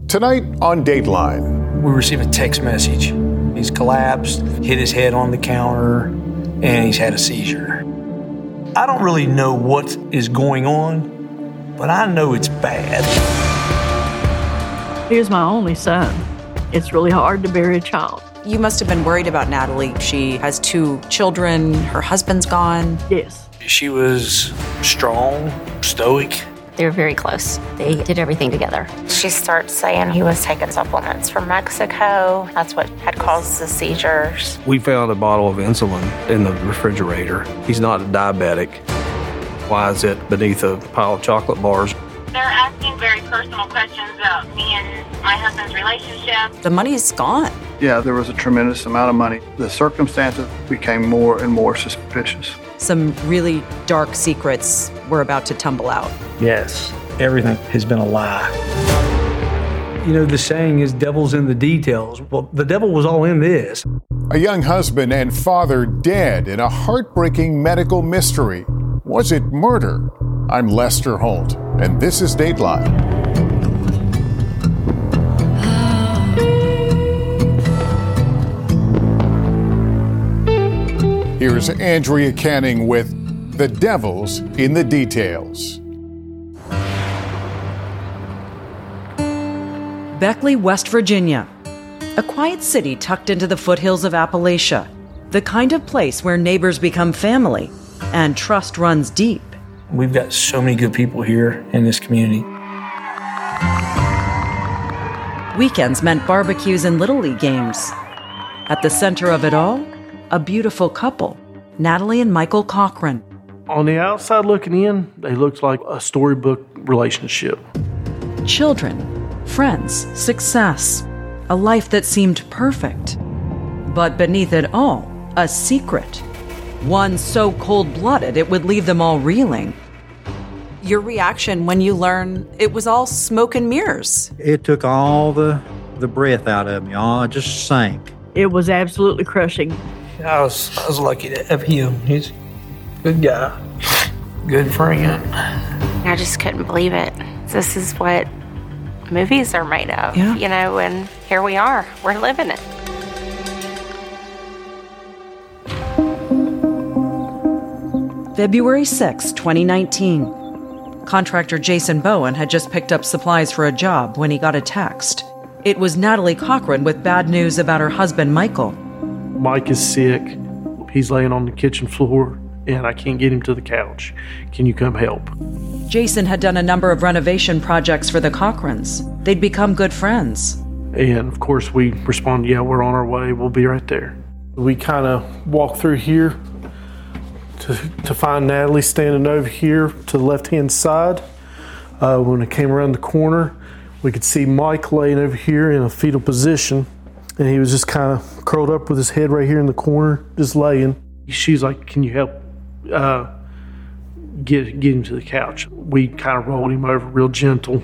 Tonight on Dateline. We receive a text message. He's collapsed, hit his head on the counter, and he's had a seizure. I don't really know what is going on, but I know it's bad. He was my only son. It's really hard to bury a child. You must have been worried about Natalie. She has 2 children. Her husband's gone. Yes. She was strong, stoic. They were very close. They did everything together. She starts saying he was taking supplements from Mexico. That's what had caused the seizures. We found a bottle of insulin in the refrigerator. He's not a diabetic. Why is it beneath a pile of chocolate bars? They're asking very personal questions about me and my husband's relationship. The money's gone. Yeah, there was a tremendous amount of money. The circumstances became more and more suspicious. Some really dark secrets were about to tumble out. Yes, everything has been a lie. You know, the saying is devil's in the details. Well, the devil was all in this. A young husband and father dead in a heartbreaking medical mystery. Was it murder? I'm Lester Holt, and this is Dateline. Here's Andrea Canning with The Devil's in the Details. Beckley, West Virginia. A quiet city tucked into the foothills of Appalachia. The kind of place where neighbors become family and trust runs deep. We've got so many good people here in this community. Weekends meant barbecues and Little League games. At the center of it all, a beautiful couple, Natalie and Michael Cochran. On the outside looking in, they looked like a storybook relationship. Children, friends, success, a life that seemed perfect. But beneath it all, a secret. One so cold-blooded it would leave them all reeling. Your reaction when you learn it was all smoke and mirrors. It took all the breath out of me. I just sank. It was absolutely crushing. I was lucky to have him. He's a good guy, good friend. I just couldn't believe it. This is what movies are made of, you know, and here we are. We're living it. February 6, 2019. Contractor Jason Bowen had just picked up supplies for a job when he got a text. It was Natalie Cochran with bad news about her husband, Michael. Mike is sick. He's laying on the kitchen floor, and I can't get him to the couch. Can you come help? Jason had done a number of renovation projects for the Cochrans. They'd become good friends. And, of course, we respond, yeah, we're on our way. We'll be right there. We kind of walk through here to find Natalie standing over here to the left-hand side. When it came around the corner, we could see Mike laying over here in a fetal position, and he was just kind of curled up with his head right here in the corner, just laying. She's like, can you help get him to the couch? We kind of rolled him over real gentle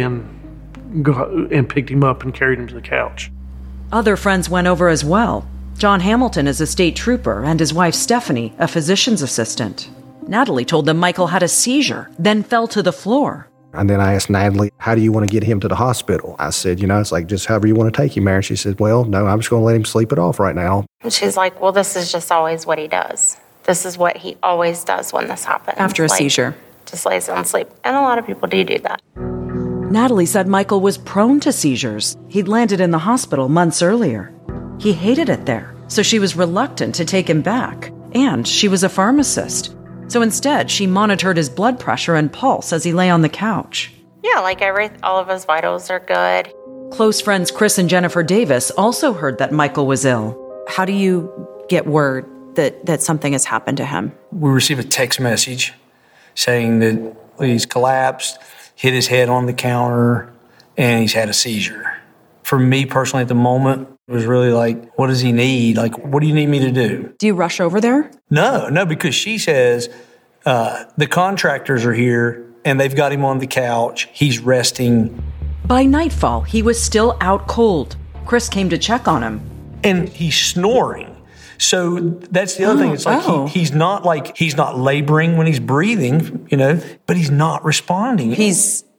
and picked him up and carried him to the couch. Other friends went over as well. John Hamilton is a state trooper and his wife Stephanie, a physician's assistant. Natalie told them Michael had a seizure, then fell to the floor. And then I asked Natalie, how do you want to get him to the hospital? I said, it's like just however you want to take him there. And she said, well, no, I'm just going to let him sleep it off right now. And she's like, well, this is just always what he does. This is what he always does when this happens. After a seizure. Just lays down and sleep. And a lot of people do that. Natalie said Michael was prone to seizures. He'd landed in the hospital months earlier. He hated it there, so she was reluctant to take him back. And she was a pharmacist. So instead, she monitored his blood pressure and pulse as he lay on the couch. Yeah, like all of his vitals are good. Close friends Chris and Jennifer Davis also heard that Michael was ill. How do you get word that something has happened to him? We receive a text message saying that he's collapsed, hit his head on the counter, and he's had a seizure. For me personally at the moment, it was really like, what does he need? Like, what do you need me to do? Do you rush over there? No, because she says the contractors are here and they've got him on the couch. He's resting. By nightfall, he was still out cold. Chris came to check on him. And he's snoring. So that's the other thing. It's like he's not laboring when he's breathing, but he's not responding. He's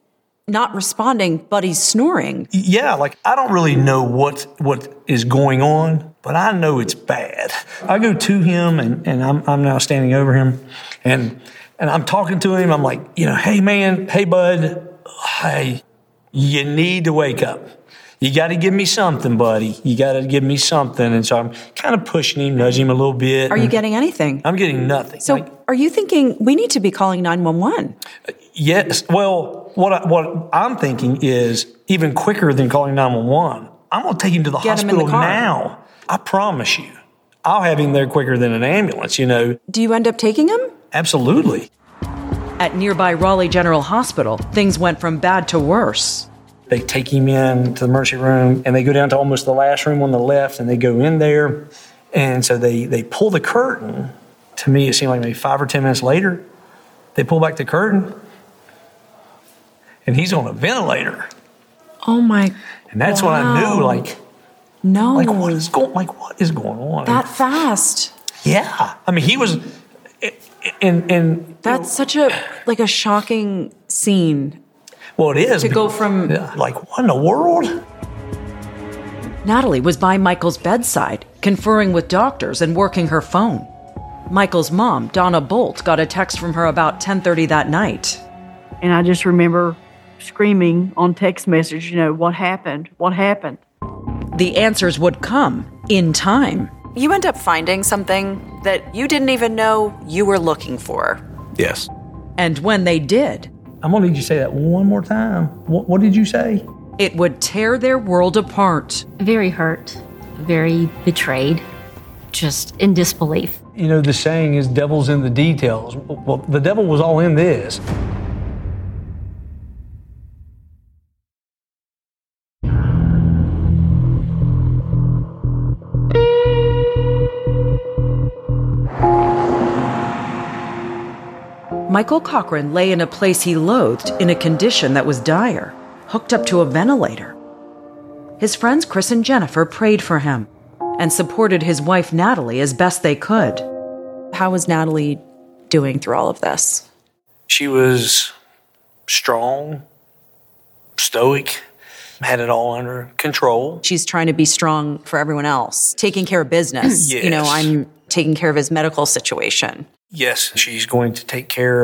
not responding, but he's snoring. Yeah, like I don't really know what is going on, but I know it's bad. I go to him and I'm now standing over him and I'm talking to him. I'm like, hey man, hey bud, hey, you need to wake up. You got to give me something, buddy. You got to give me something. And so I'm kind of pushing him, nudging him a little bit. Are you getting anything? I'm getting nothing. So are you thinking we need to be calling 911? Yes. Well, what I'm thinking is even quicker than calling 911. I'm going to take him to the hospital now. I promise you. I'll have him there quicker than an ambulance, Do you end up taking him? Absolutely. At nearby Raleigh General Hospital, things went from bad to worse. They take him in to the emergency room, and they go down to almost the last room on the left, and they go in there. And so they pull the curtain. To me, it seemed like maybe 5 or 10 minutes later, they pull back the curtain, and he's on a ventilator. Oh, my. And that's when I knew, no. What is going on? That fast? Yeah. I mean, he was, that's such a shocking scene. Well, it is. To go from... what in the world? Natalie was by Michael's bedside, conferring with doctors and working her phone. Michael's mom, Donna Bolt, got a text from her about 10:30 that night. And I just remember screaming on text message, what happened? What happened? The answers would come in time. You end up finding something that you didn't even know you were looking for. Yes. And when they did... I'm going to need you to say that one more time. What did you say? It would tear their world apart. Very hurt, very betrayed, just in disbelief. The saying is devil's in the details. Well, the devil was all in this. Michael Cochran lay in a place he loathed in a condition that was dire, hooked up to a ventilator. His friends Chris and Jennifer prayed for him and supported his wife Natalie as best they could. How was Natalie doing through all of this? She was strong, stoic, had it all under control. She's trying to be strong for everyone else, taking care of business. Yes. I'm taking care of his medical situation. Yes, she's going to take care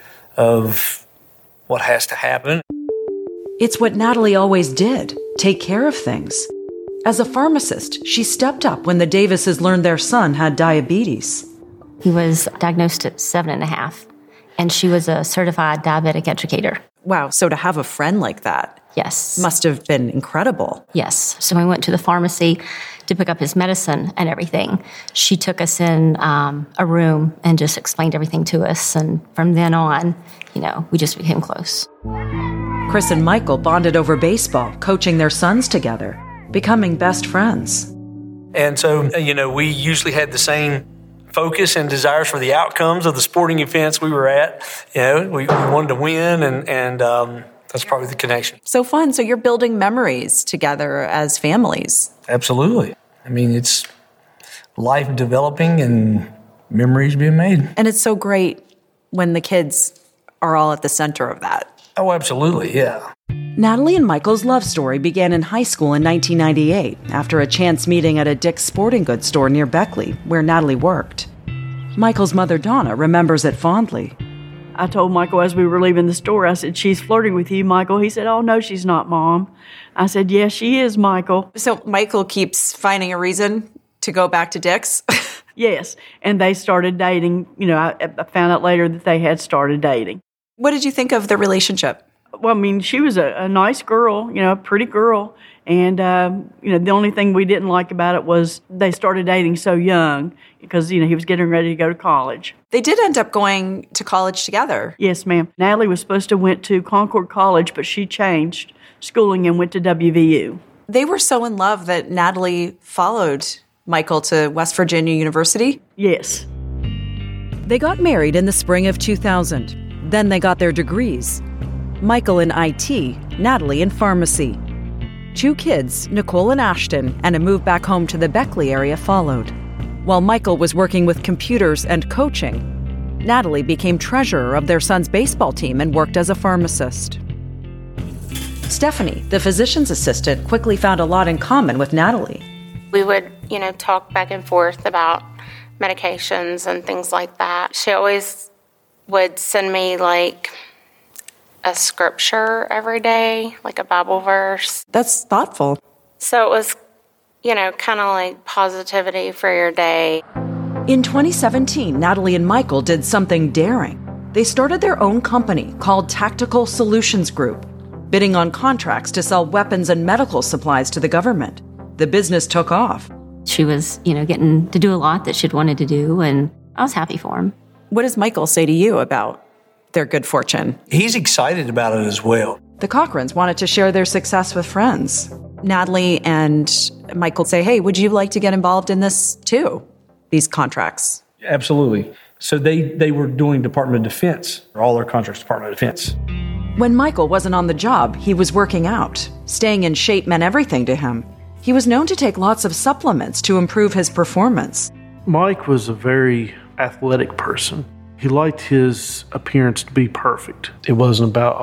of what has to happen. It's what Natalie always did, take care of things. As a pharmacist, she stepped up when the Davises learned their son had diabetes. He was diagnosed at 7.5, and she was a certified diabetic educator. Wow, so to have a friend like that. Yes. Must have been incredible. Yes. So we went to the pharmacy to pick up his medicine and everything. She took us in a room and just explained everything to us. And from then on, we just became close. Chris and Michael bonded over baseball, coaching their sons together, becoming best friends. And so, we usually had the same focus and desires for the outcomes of the sporting events we were at. We wanted to win and that's probably the connection. So fun. So you're building memories together as families. Absolutely. I mean, it's life developing and memories being made. And it's so great when the kids are all at the center of that. Oh, absolutely, yeah. Natalie and Michael's love story began in high school in 1998 after a chance meeting at a Dick's Sporting Goods store near Beckley, where Natalie worked. Michael's mother, Donna, remembers it fondly. I told Michael as we were leaving the store, I said, "She's flirting with you, Michael." He said, "Oh, no, she's not, Mom." I said, "Yes, she is, Michael." So Michael keeps finding a reason to go back to Dick's? Yes, and they started dating. I found out later that they had started dating. What did you think of the relationship? Well, I mean, she was a nice girl, a pretty girl. And, the only thing we didn't like about it was they started dating so young because, he was getting ready to go to college. They did end up going to college together. Yes, ma'am. Natalie was supposed to went to Concord College, but she changed schooling and went to WVU. They were so in love that Natalie followed Michael to West Virginia University? Yes. They got married in the spring of 2000. Then they got their degrees. Michael in IT, Natalie in pharmacy. 2 kids, Nicole and Ashton, and a move back home to the Beckley area followed. While Michael was working with computers and coaching, Natalie became treasurer of their son's baseball team and worked as a pharmacist. Stephanie, the physician's assistant, quickly found a lot in common with Natalie. We would, talk back and forth about medications and things like that. She always would send me like a scripture every day, like a Bible verse. That's thoughtful. So it was, kind of like positivity for your day. In 2017, Natalie and Michael did something daring. They started their own company called Tactical Solutions Group, bidding on contracts to sell weapons and medical supplies to the government. The business took off. She was, getting to do a lot that she'd wanted to do, and I was happy for him. What does Michael say to you about their good fortune? He's excited about it as well. The Cochrans wanted to share their success with friends. Natalie and Michael say, hey, would you like to get involved in this too? These contracts. Absolutely. So they were doing Department of Defense. All their contracts, Department of Defense. When Michael wasn't on the job, he was working out. Staying in shape meant everything to him. He was known to take lots of supplements to improve his performance. Mike was a very athletic person. He liked his appearance to be perfect. It wasn't about,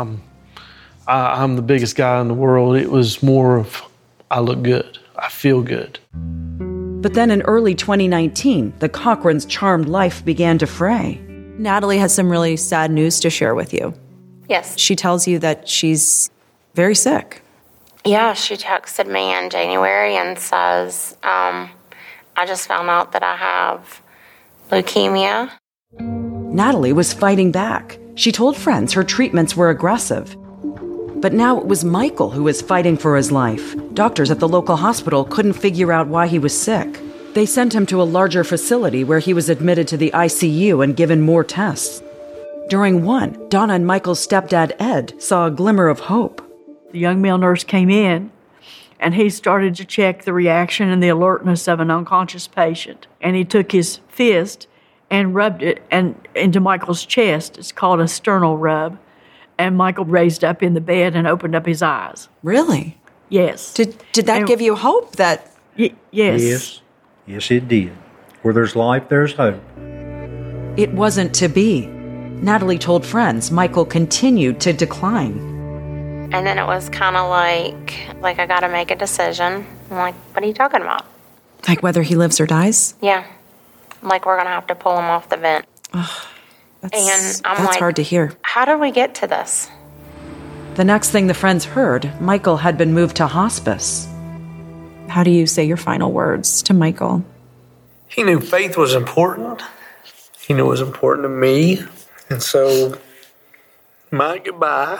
I'm the biggest guy in the world. It was more of, I look good. I feel good. But then in early 2019, the Cochrans' charmed life began to fray. Natalie has some really sad news to share with you. Yes. She tells you that she's very sick. Yeah, she texted me in January and says, I just found out that I have leukemia. Natalie was fighting back. She told friends her treatments were aggressive. But now it was Michael who was fighting for his life. Doctors at the local hospital couldn't figure out why he was sick. They sent him to a larger facility where he was admitted to the ICU and given more tests. During one, Donna and Michael's stepdad, Ed, saw a glimmer of hope. The young male nurse came in, and he started to check the reaction and the alertness of an unconscious patient. And he took his fist and rubbed it into Michael's chest. It's called a sternal rub. And Michael raised up in the bed and opened up his eyes. Really? Yes. Did that give you hope that... Yes. Yes, it did. Where there's life, there's hope. It wasn't to be. Natalie told friends Michael continued to decline. And then it was kind of like I got to make a decision. I'm like, what are you talking about? Like whether he lives or dies? Yeah. Like we're going to have to pull him off the vent. That's hard to hear. How did we get to this? The next thing the friends heard, Michael had been moved to hospice. How do you say your final words to Michael? He knew faith was important. He knew it was important to me. And so my goodbye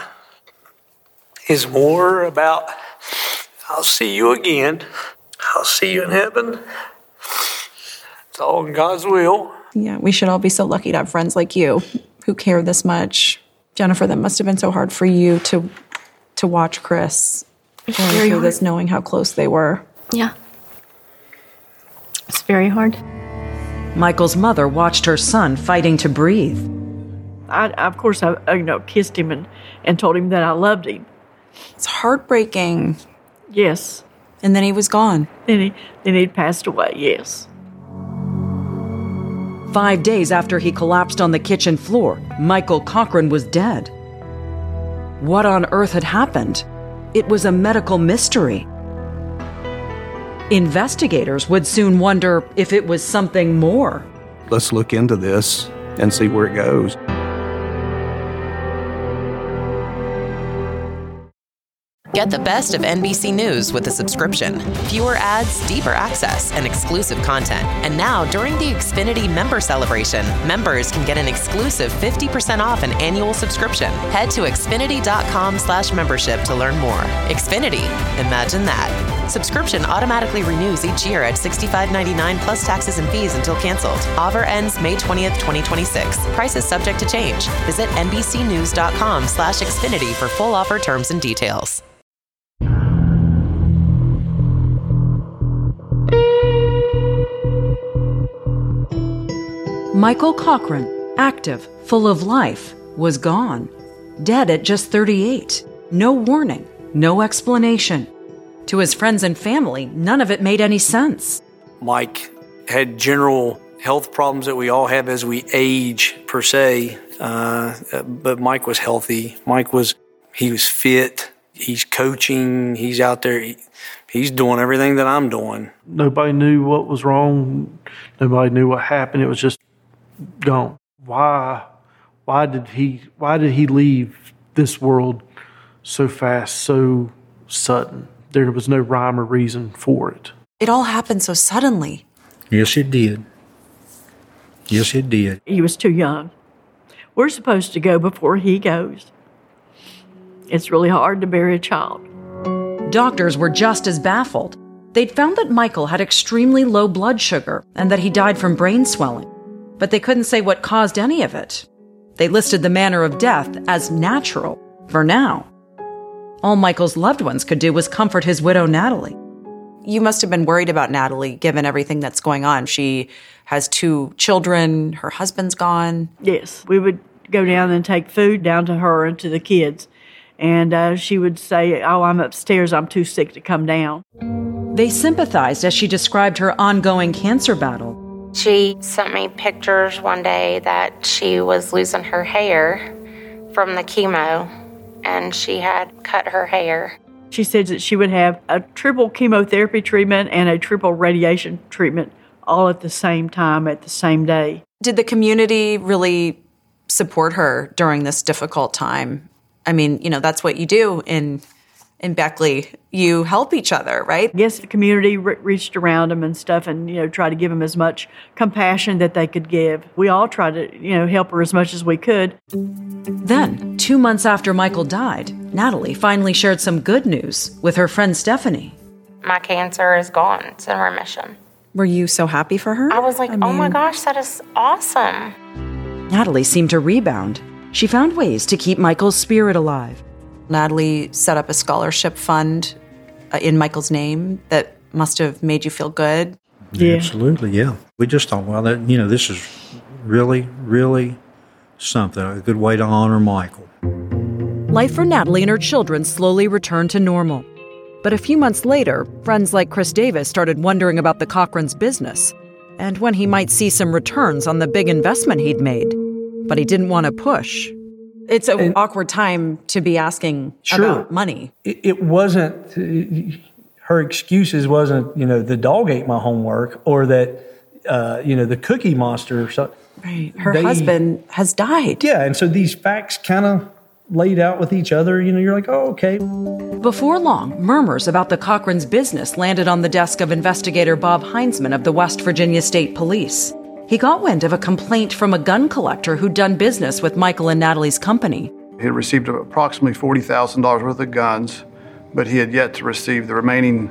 is more about, I'll see you again. I'll see you in heaven. It's all in God's will. Yeah, we should all be so lucky to have friends like you who care this much. Jennifer, that must have been so hard for you to watch Chris going through this, knowing how close they were. Yeah. It's very hard. Michael's mother watched her son fighting to breathe. Of course, I kissed him and told him that I loved him. It's heartbreaking. Yes. And then he was gone. Then he'd passed away, yes. 5 days after he collapsed on the kitchen floor, Michael Cochran was dead. What on earth had happened? It was a medical mystery. Investigators would soon wonder if it was something more. Let's look into this and see where it goes. Get the best of NBC News with a subscription. Fewer ads, deeper access, and exclusive content. And now, during the Xfinity Member Celebration, members can get an exclusive 50% off an annual subscription. Head to Xfinity.com/membership to learn more. Xfinity. Imagine that. Subscription automatically renews each year at $65.99 plus taxes and fees until canceled. Offer ends May 20th, 2026. Prices subject to change. Visit NBCNews.com/Xfinity for full offer terms and details. Michael Cochran, active, full of life, was gone. Dead at just 38. No warning, no explanation. To his friends and family, none of it made any sense. Mike had general health problems that we all have as we age, per se. But Mike was healthy. He was fit. He's coaching. He's out there. He's doing everything that I'm doing. Nobody knew what was wrong. Nobody knew what happened. It was just gone. Why did he leave this world so fast, so sudden? There was no rhyme or reason for it. It all happened so suddenly. Yes, it did. Yes, it did. He was too young. We're supposed to go before he goes. It's really hard to bury a child. Doctors were just as baffled. They'd found that Michael had extremely low blood sugar and that he died from brain swelling, but they couldn't say what caused any of it. They listed the manner of death as natural for now. All Michael's loved ones could do was comfort his widow, Natalie. You must have been worried about Natalie, given everything that's going on. She has 2 children. Her husband's gone. Yes, we would go down and take food down to her and to the kids. And she would say, "Oh, I'm upstairs. I'm too sick to come down." They sympathized as she described her ongoing cancer battle. She sent me pictures one day that she was losing her hair from the chemo, and she had cut her hair. She said that she would have a triple chemotherapy treatment and a triple radiation treatment all at the same time, at the same day. Did the community really support her during this difficult time? I mean, that's what you do in Beckley. You help each other, right? Yes, the community reached around them and stuff and, try to give them as much compassion that they could give. We all tried to, help her as much as we could. Then, 2 months after Michael died, Natalie finally shared some good news with her friend Stephanie. My cancer is gone. It's in remission. Were you so happy for her? I was like, oh my gosh, that is awesome. Natalie seemed to rebound. She found ways to keep Michael's spirit alive. Natalie set up a scholarship fund in Michael's name that must have made you feel good. Yeah. Absolutely, yeah. We just thought, well, this is really, really something, a good way to honor Michael. Life for Natalie and her children slowly returned to normal. But a few months later, friends like Chris Davis started wondering about the Cochran's business and when he might see some returns on the big investment he'd made. But he didn't want to push. It's an awkward time to be asking about money. It wasn't, her excuses wasn't, the dog ate my homework or that, the Cookie Monster. So right. Her husband has died. Yeah, and so these facts kind of laid out with each other. You're like, oh, okay. Before long, murmurs about the Cochran's business landed on the desk of investigator Bob Heinzman of the West Virginia State Police. He got wind of a complaint from a gun collector who'd done business with Michael and Natalie's company. He had received approximately $40,000 worth of guns, but he had yet to receive the remaining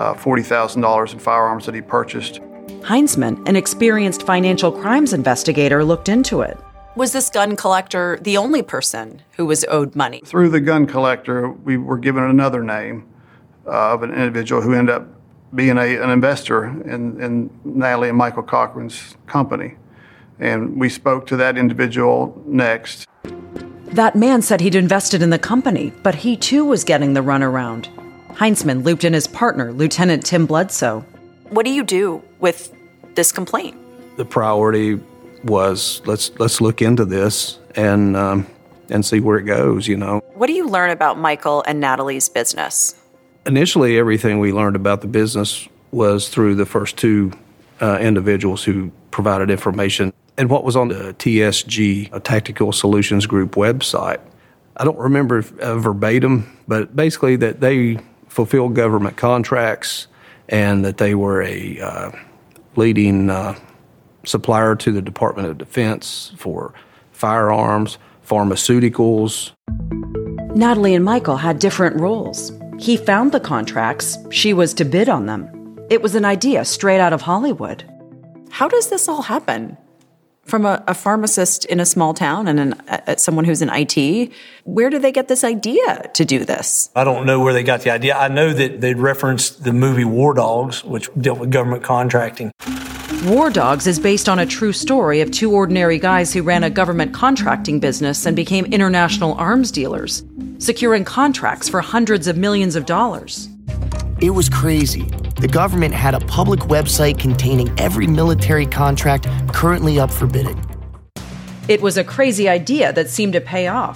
$40,000 in firearms that he purchased. Heinzman, an experienced financial crimes investigator, looked into it. Was this gun collector the only person who was owed money? Through the gun collector, we were given another name of an individual who ended up being an investor in Natalie and Michael Cochran's company. And we spoke to that individual next. That man said he'd invested in the company, but he too was getting the runaround. Heinzman looped in his partner, Lieutenant Tim Bledsoe. What do you do with this complaint? The priority was let's look into this and see where it goes, What do you learn about Michael and Natalie's business? Initially, everything we learned about the business was through the first 2 individuals who provided information and what was on the TSG, a Tactical Solutions Group website. I don't remember verbatim, but basically that they fulfilled government contracts and that they were a leading supplier to the Department of Defense for firearms, pharmaceuticals. Natalie and Michael had different roles. He found the contracts, she was to bid on them. It was an idea straight out of Hollywood. How does this all happen? From a pharmacist in a small town and someone who's in IT, where did they get this idea to do this? I don't know where they got the idea. I know that they'd referenced the movie War Dogs, which dealt with government contracting. War Dogs is based on a true story of 2 ordinary guys who ran a government contracting business and became international arms dealers, securing contracts for hundreds of millions of dollars. It was crazy. The government had a public website containing every military contract currently up for bidding. It was a crazy idea that seemed to pay off.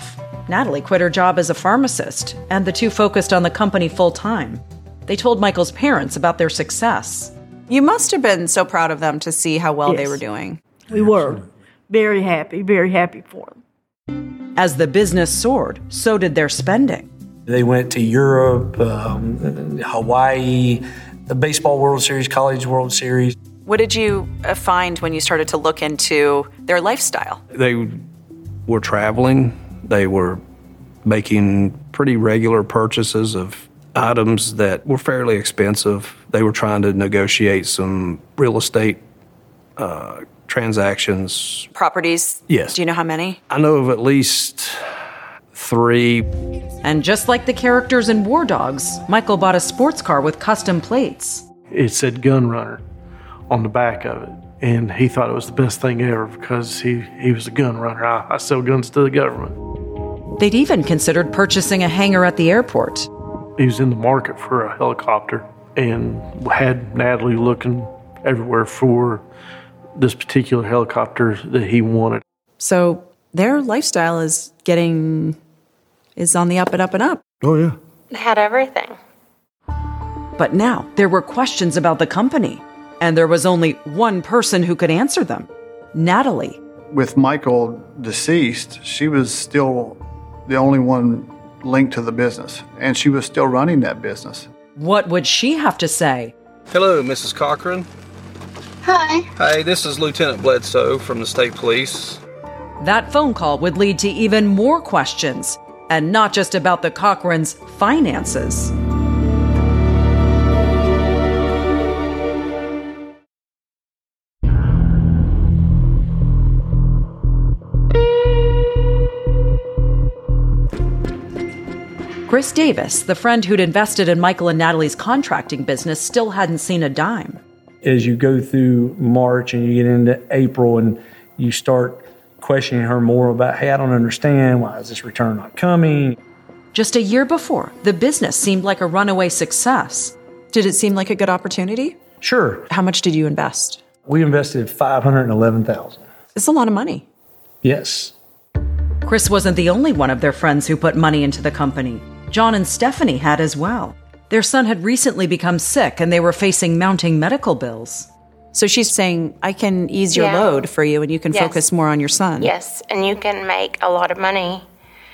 Natalie quit her job as a pharmacist, and the two focused on the company full-time. They told Michael's parents about their success. You must have been so proud of them to see how well they Yes. were doing. We were very happy for them. As the business soared, so did their spending. They went to Europe, Hawaii, the Baseball World Series, College World Series. What did you find when you started to look into their lifestyle? They were traveling. They were making pretty regular purchases of items that were fairly expensive. They were trying to negotiate some real estate transactions. Properties? Yes. Do you know how many? I know of at least 3. And just like the characters in War Dogs, Michael bought a sports car with custom plates. It said Gun Runner on the back of it. And he thought it was the best thing ever because he was a gun runner. I sell guns to the government. They'd even considered purchasing a hangar at the airport. He was in the market for a helicopter and had Natalie looking everywhere for this particular helicopter that he wanted. So their lifestyle is on the up and up and up. Oh, yeah. They had everything. But now there were questions about the company, and there was only one person who could answer them: Natalie. With Michael deceased, she was still the only one linked to the business, and she was still running that business. What would she have to say? Hello, Mrs. Cochran. Hi. Hey, this is Lieutenant Bledsoe from the State Police. That phone call would lead to even more questions, and not just about the Cochrans' finances. Chris Davis, the friend who'd invested in Michael and Natalie's contracting business, still hadn't seen a dime. As you go through March and you get into April and you start questioning her more about, hey, I don't understand, why is this return not coming? Just a year before, the business seemed like a runaway success. Did it seem like a good opportunity? Sure. How much did you invest? We invested $511,000. It's a lot of money. Yes. Chris wasn't the only one of their friends who put money into the company. John and Stephanie had as well. Their son had recently become sick and they were facing mounting medical bills. So she's saying, I can ease your load for you and you can focus more on your son. Yes, and you can make a lot of money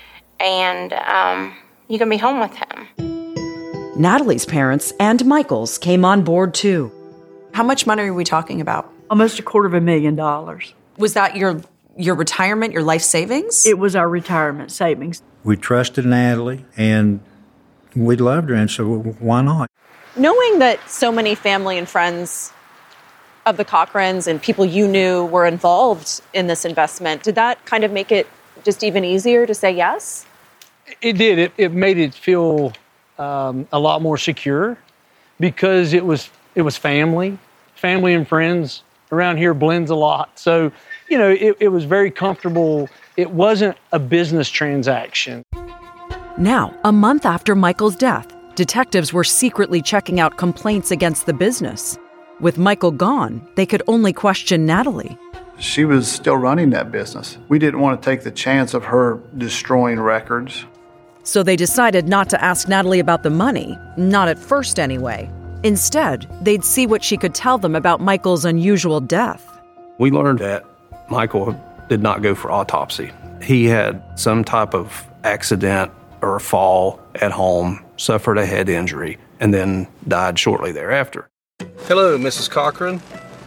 and you can be home with him. Natalie's parents and Michael's came on board too. How much money are we talking about? Almost $250,000. Was that your retirement, your life savings? It was our retirement savings. We trusted Natalie, and we loved her, and so why not? Knowing that so many family and friends of the Cochrans and people you knew were involved in this investment, did that kind of make it just even easier to say yes? It did. It made it feel a lot more secure because it was family and friends. Around here blends a lot. So, it was very comfortable. It wasn't a business transaction. Now, a month after Michael's death, detectives were secretly checking out complaints against the business. With Michael gone, they could only question Natalie. She was still running that business. We didn't want to take the chance of her destroying records. So they decided not to ask Natalie about the money, not at first anyway. Instead, they'd see what she could tell them about Michael's unusual death. We learned that Michael did not go for autopsy. He had some type of accident or a fall at home, suffered a head injury, and then died shortly thereafter. Hello, Mrs. Cochran.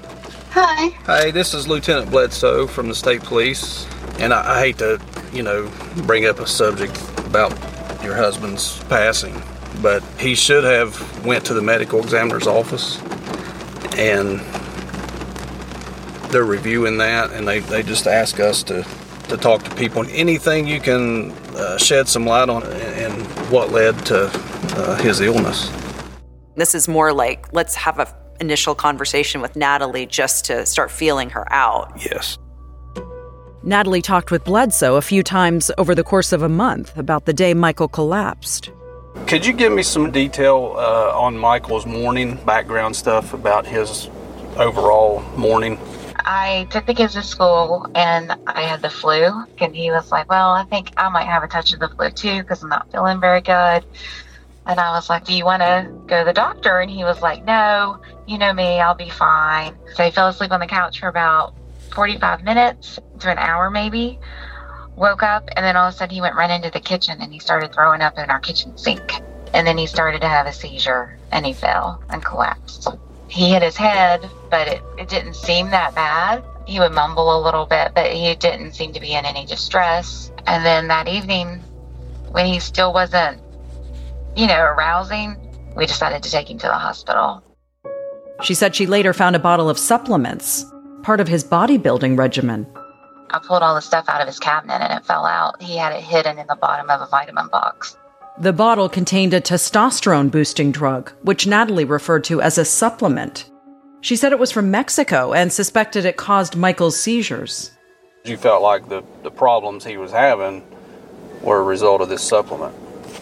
Hi. Hey, this is Lieutenant Bledsoe from the State Police. And I hate to, bring up a subject about your husband's passing, but he should have went to the medical examiner's office, and they're reviewing that, and they just ask us to talk to people. Anything you can shed some light on and what led to his illness. This is more like, let's have an initial conversation with Natalie just to start feeling her out. Yes. Natalie talked with Bledsoe a few times over the course of a month about the day Michael collapsed. Could you give me some detail on Michael's morning, background stuff about his overall morning? I took the kids to school and I had the flu. And he was like, well, I think I might have a touch of the flu too because I'm not feeling very good. And I was like, do you want to go to the doctor? And he was like, no, you know me, I'll be fine. So he fell asleep on the couch for about 45 minutes to an hour maybe. Woke up, and then all of a sudden he went right into the kitchen and he started throwing up in our kitchen sink. And then he started to have a seizure and he fell and collapsed. He hit his head, but it didn't seem that bad. He would mumble a little bit, but he didn't seem to be in any distress. And then that evening, when he still wasn't, arousing, we decided to take him to the hospital. She said she later found a bottle of supplements, part of his bodybuilding regimen. I pulled all the stuff out of his cabinet and it fell out. He had it hidden in the bottom of a vitamin box. The bottle contained a testosterone-boosting drug, which Natalie referred to as a supplement. She said it was from Mexico and suspected it caused Michael's seizures. You felt like the problems he was having were a result of this supplement.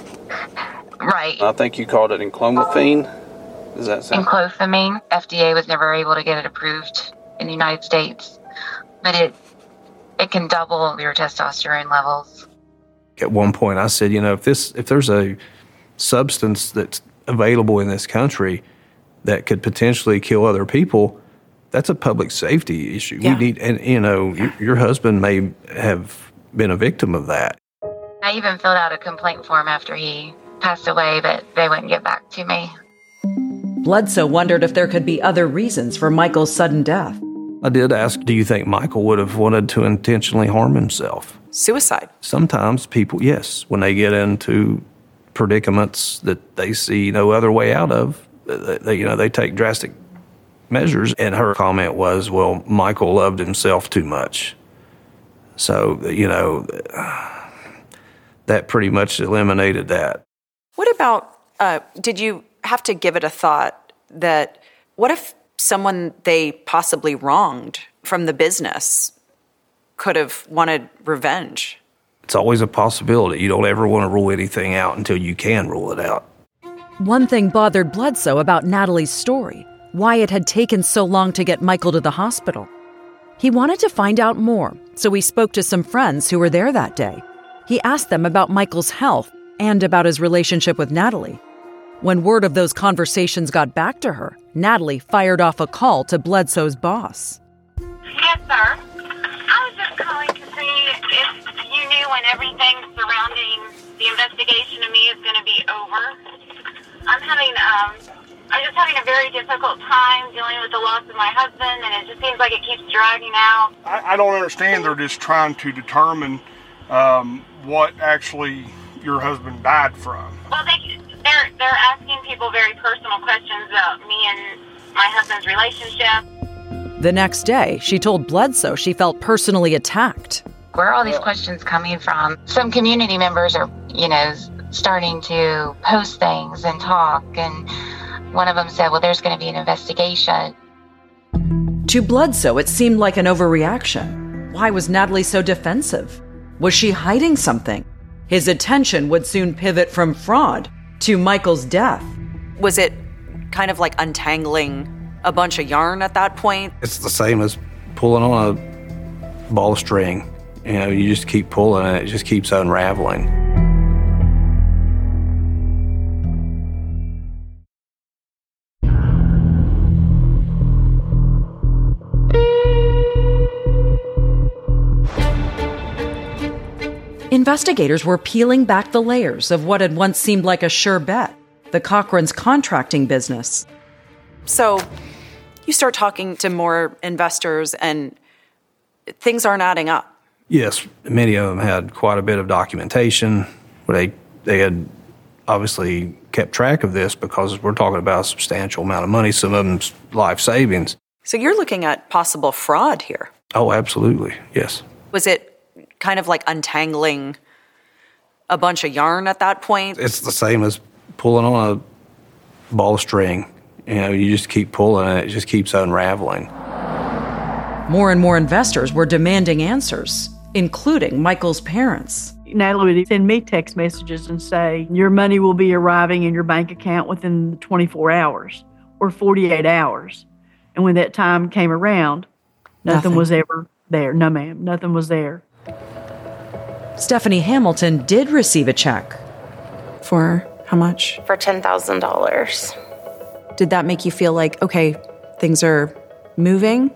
Right. I think you called it enclomiphene. Does that sound? Enclomiphene. FDA was never able to get it approved in the United States, but it can double your testosterone levels. At one point, I said, if there's a substance that's available in this country that could potentially kill other people, that's a public safety issue. Yeah. We need, and your husband may have been a victim of that. I even filled out a complaint form after he passed away, but they wouldn't get back to me. Bledsoe wondered if there could be other reasons for Michael's sudden death. I did ask, do you think Michael would have wanted to intentionally harm himself? Suicide. Sometimes people, yes, when they get into predicaments that they see no other way out of, they take drastic measures. And her comment was, well, Michael loved himself too much. So, that pretty much eliminated that. What about, did you have to give it a thought that, what if someone they possibly wronged from the business could have wanted revenge? It's always a possibility. You don't ever want to rule anything out until you can rule it out. One thing bothered Bledsoe about Natalie's story, why it had taken so long to get Michael to the hospital. He wanted to find out more, so he spoke to some friends who were there that day. He asked them about Michael's health and about his relationship with Natalie. When word of those conversations got back to her, Natalie fired off a call to Bledsoe's boss. Yes, sir. I was just calling to see if you knew when everything surrounding the investigation of me is going to be over. I'm just having a very difficult time dealing with the loss of my husband, and it just seems like it keeps dragging out. I don't understand. They're just trying to determine what actually your husband died from. Well, they're asking people very personal questions about me and my husband's relationship. The next day, she told Bledsoe she felt personally attacked. Where are all these questions coming from? Some community members are, starting to post things and talk, and one of them said, well, there's going to be an investigation. To Bledsoe, it seemed like an overreaction. Why was Natalie so defensive? Was she hiding something? His attention would soon pivot from fraud to Michael's death. Was it kind of like untangling a bunch of yarn at that point? It's the same as pulling on a ball of string. You just keep pulling and it just keeps unraveling. Investigators were peeling back the layers of what had once seemed like a sure bet, the Cochran's contracting business. So you start talking to more investors and things aren't adding up. Yes, many of them had quite a bit of documentation where they had obviously kept track of this because we're talking about a substantial amount of money, some of them's life savings. So you're looking at possible fraud here. Oh, absolutely, yes. Was it kind of like untangling a bunch of yarn at that point? It's the same as pulling on a ball of string. You just keep pulling and it just keeps unraveling. More and more investors were demanding answers, including Michael's parents. Natalie would send me text messages and say, your money will be arriving in your bank account within 24 hours or 48 hours. And when that time came around, Nothing was ever there. No, ma'am. Nothing was there. Stephanie Hamilton did receive a check. For how much? For $10,000. Did that make you feel like, okay, things are moving?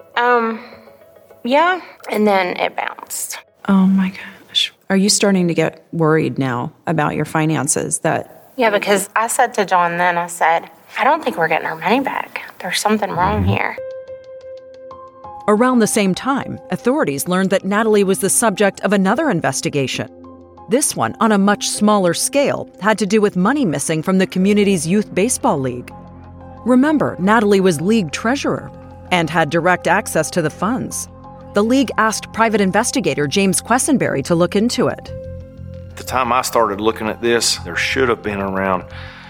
Yeah. And then it bounced. Oh my gosh. Are you starting to get worried now about your finances? Yeah, because I said to John then, I said, I don't think we're getting our money back. There's something wrong here. Around the same time, authorities learned that Natalie was the subject of another investigation. This one, on a much smaller scale, had to do with money missing from the community's youth baseball league. Remember, Natalie was league treasurer and had direct access to the funds. The league asked private investigator James Quessenberry to look into it. At the time I started looking at this, there should have been around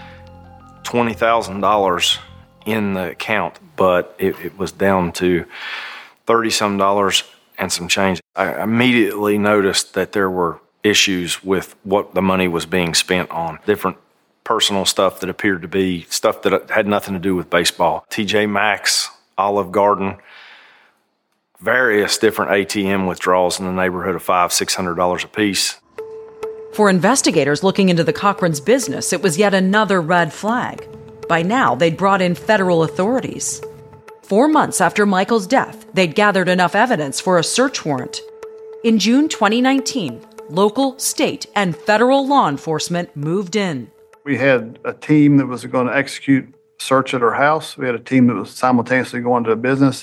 $20,000 in the account, but it was down to $30-some and some change. I immediately noticed that there were issues with what the money was being spent on. Different personal stuff that appeared to be stuff that had nothing to do with baseball. TJ Maxx, Olive Garden, various different ATM withdrawals in the neighborhood of $500-600 a piece. For investigators looking into the Cochran's business, it was yet another red flag. By now, they'd brought in federal authorities. 4 months after Michael's death, they'd gathered enough evidence for a search warrant. In June 2019, local, state, and federal law enforcement moved in. We had a team that was going to execute a search at her house. We had a team that was simultaneously going to a business.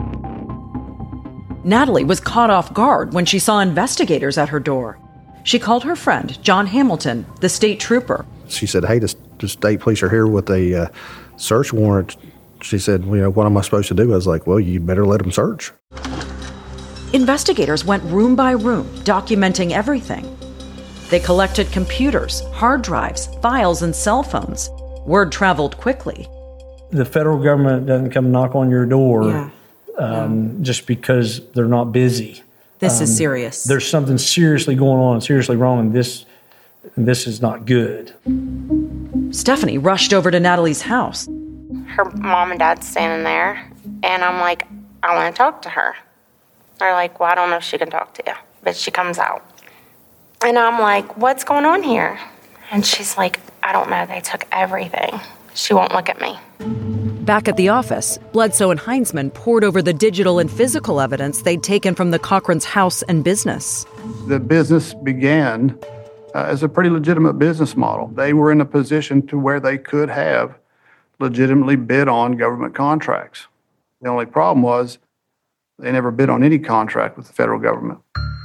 Natalie was caught off guard when she saw investigators at her door. She called her friend, John Hamilton, the state trooper. She said, hey, the state police are here with a search warrant. She said, what am I supposed to do? I was like, well, you better let them search. Investigators went room by room, documenting everything. They collected computers, hard drives, files, and cell phones. Word traveled quickly. The federal government doesn't come knock on your door just because they're not busy. This is serious. There's something seriously going on, seriously wrong, and this is not good. Stephanie rushed over to Natalie's house. Her mom and dad's standing there, and I'm like, I want to talk to her. They're like, well, I don't know if she can talk to you, but she comes out. And I'm like, what's going on here? And she's like, I don't know. They took everything. She won't look at me. Back at the office, Bledsoe and Heinzman poured over the digital and physical evidence they'd taken from the Cochran's house and business. The business began as a pretty legitimate business model. They were in a position to where they could have legitimately bid on government contracts. The only problem was they never bid on any contract with the federal government.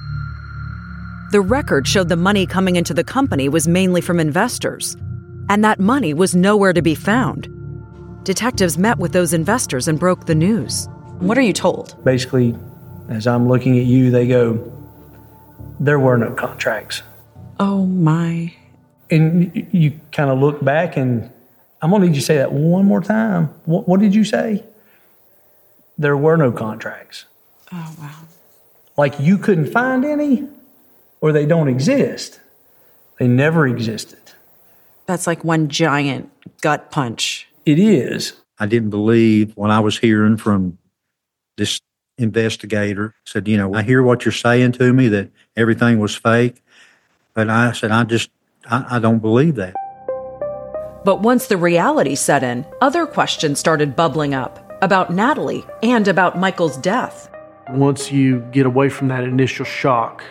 The record showed the money coming into the company was mainly from investors, and that money was nowhere to be found. Detectives met with those investors and broke the news. What are you told? Basically, as I'm looking at you, they go, there were no contracts. Oh, my. And you kind of look back, and I'm going to need you to say that one more time. What did you say? There were no contracts. Oh, wow. Like you couldn't find any, or they don't exist. They never existed. That's like one giant gut punch. It is. I didn't believe when I was hearing from this investigator. Said, I hear what you're saying to me, that everything was fake. But I said, I don't believe that. But once the reality set in, other questions started bubbling up about Natalie and about Michael's death. Once you get away from that initial shock,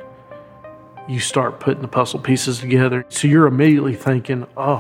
you start putting the puzzle pieces together. So you're immediately thinking, oh,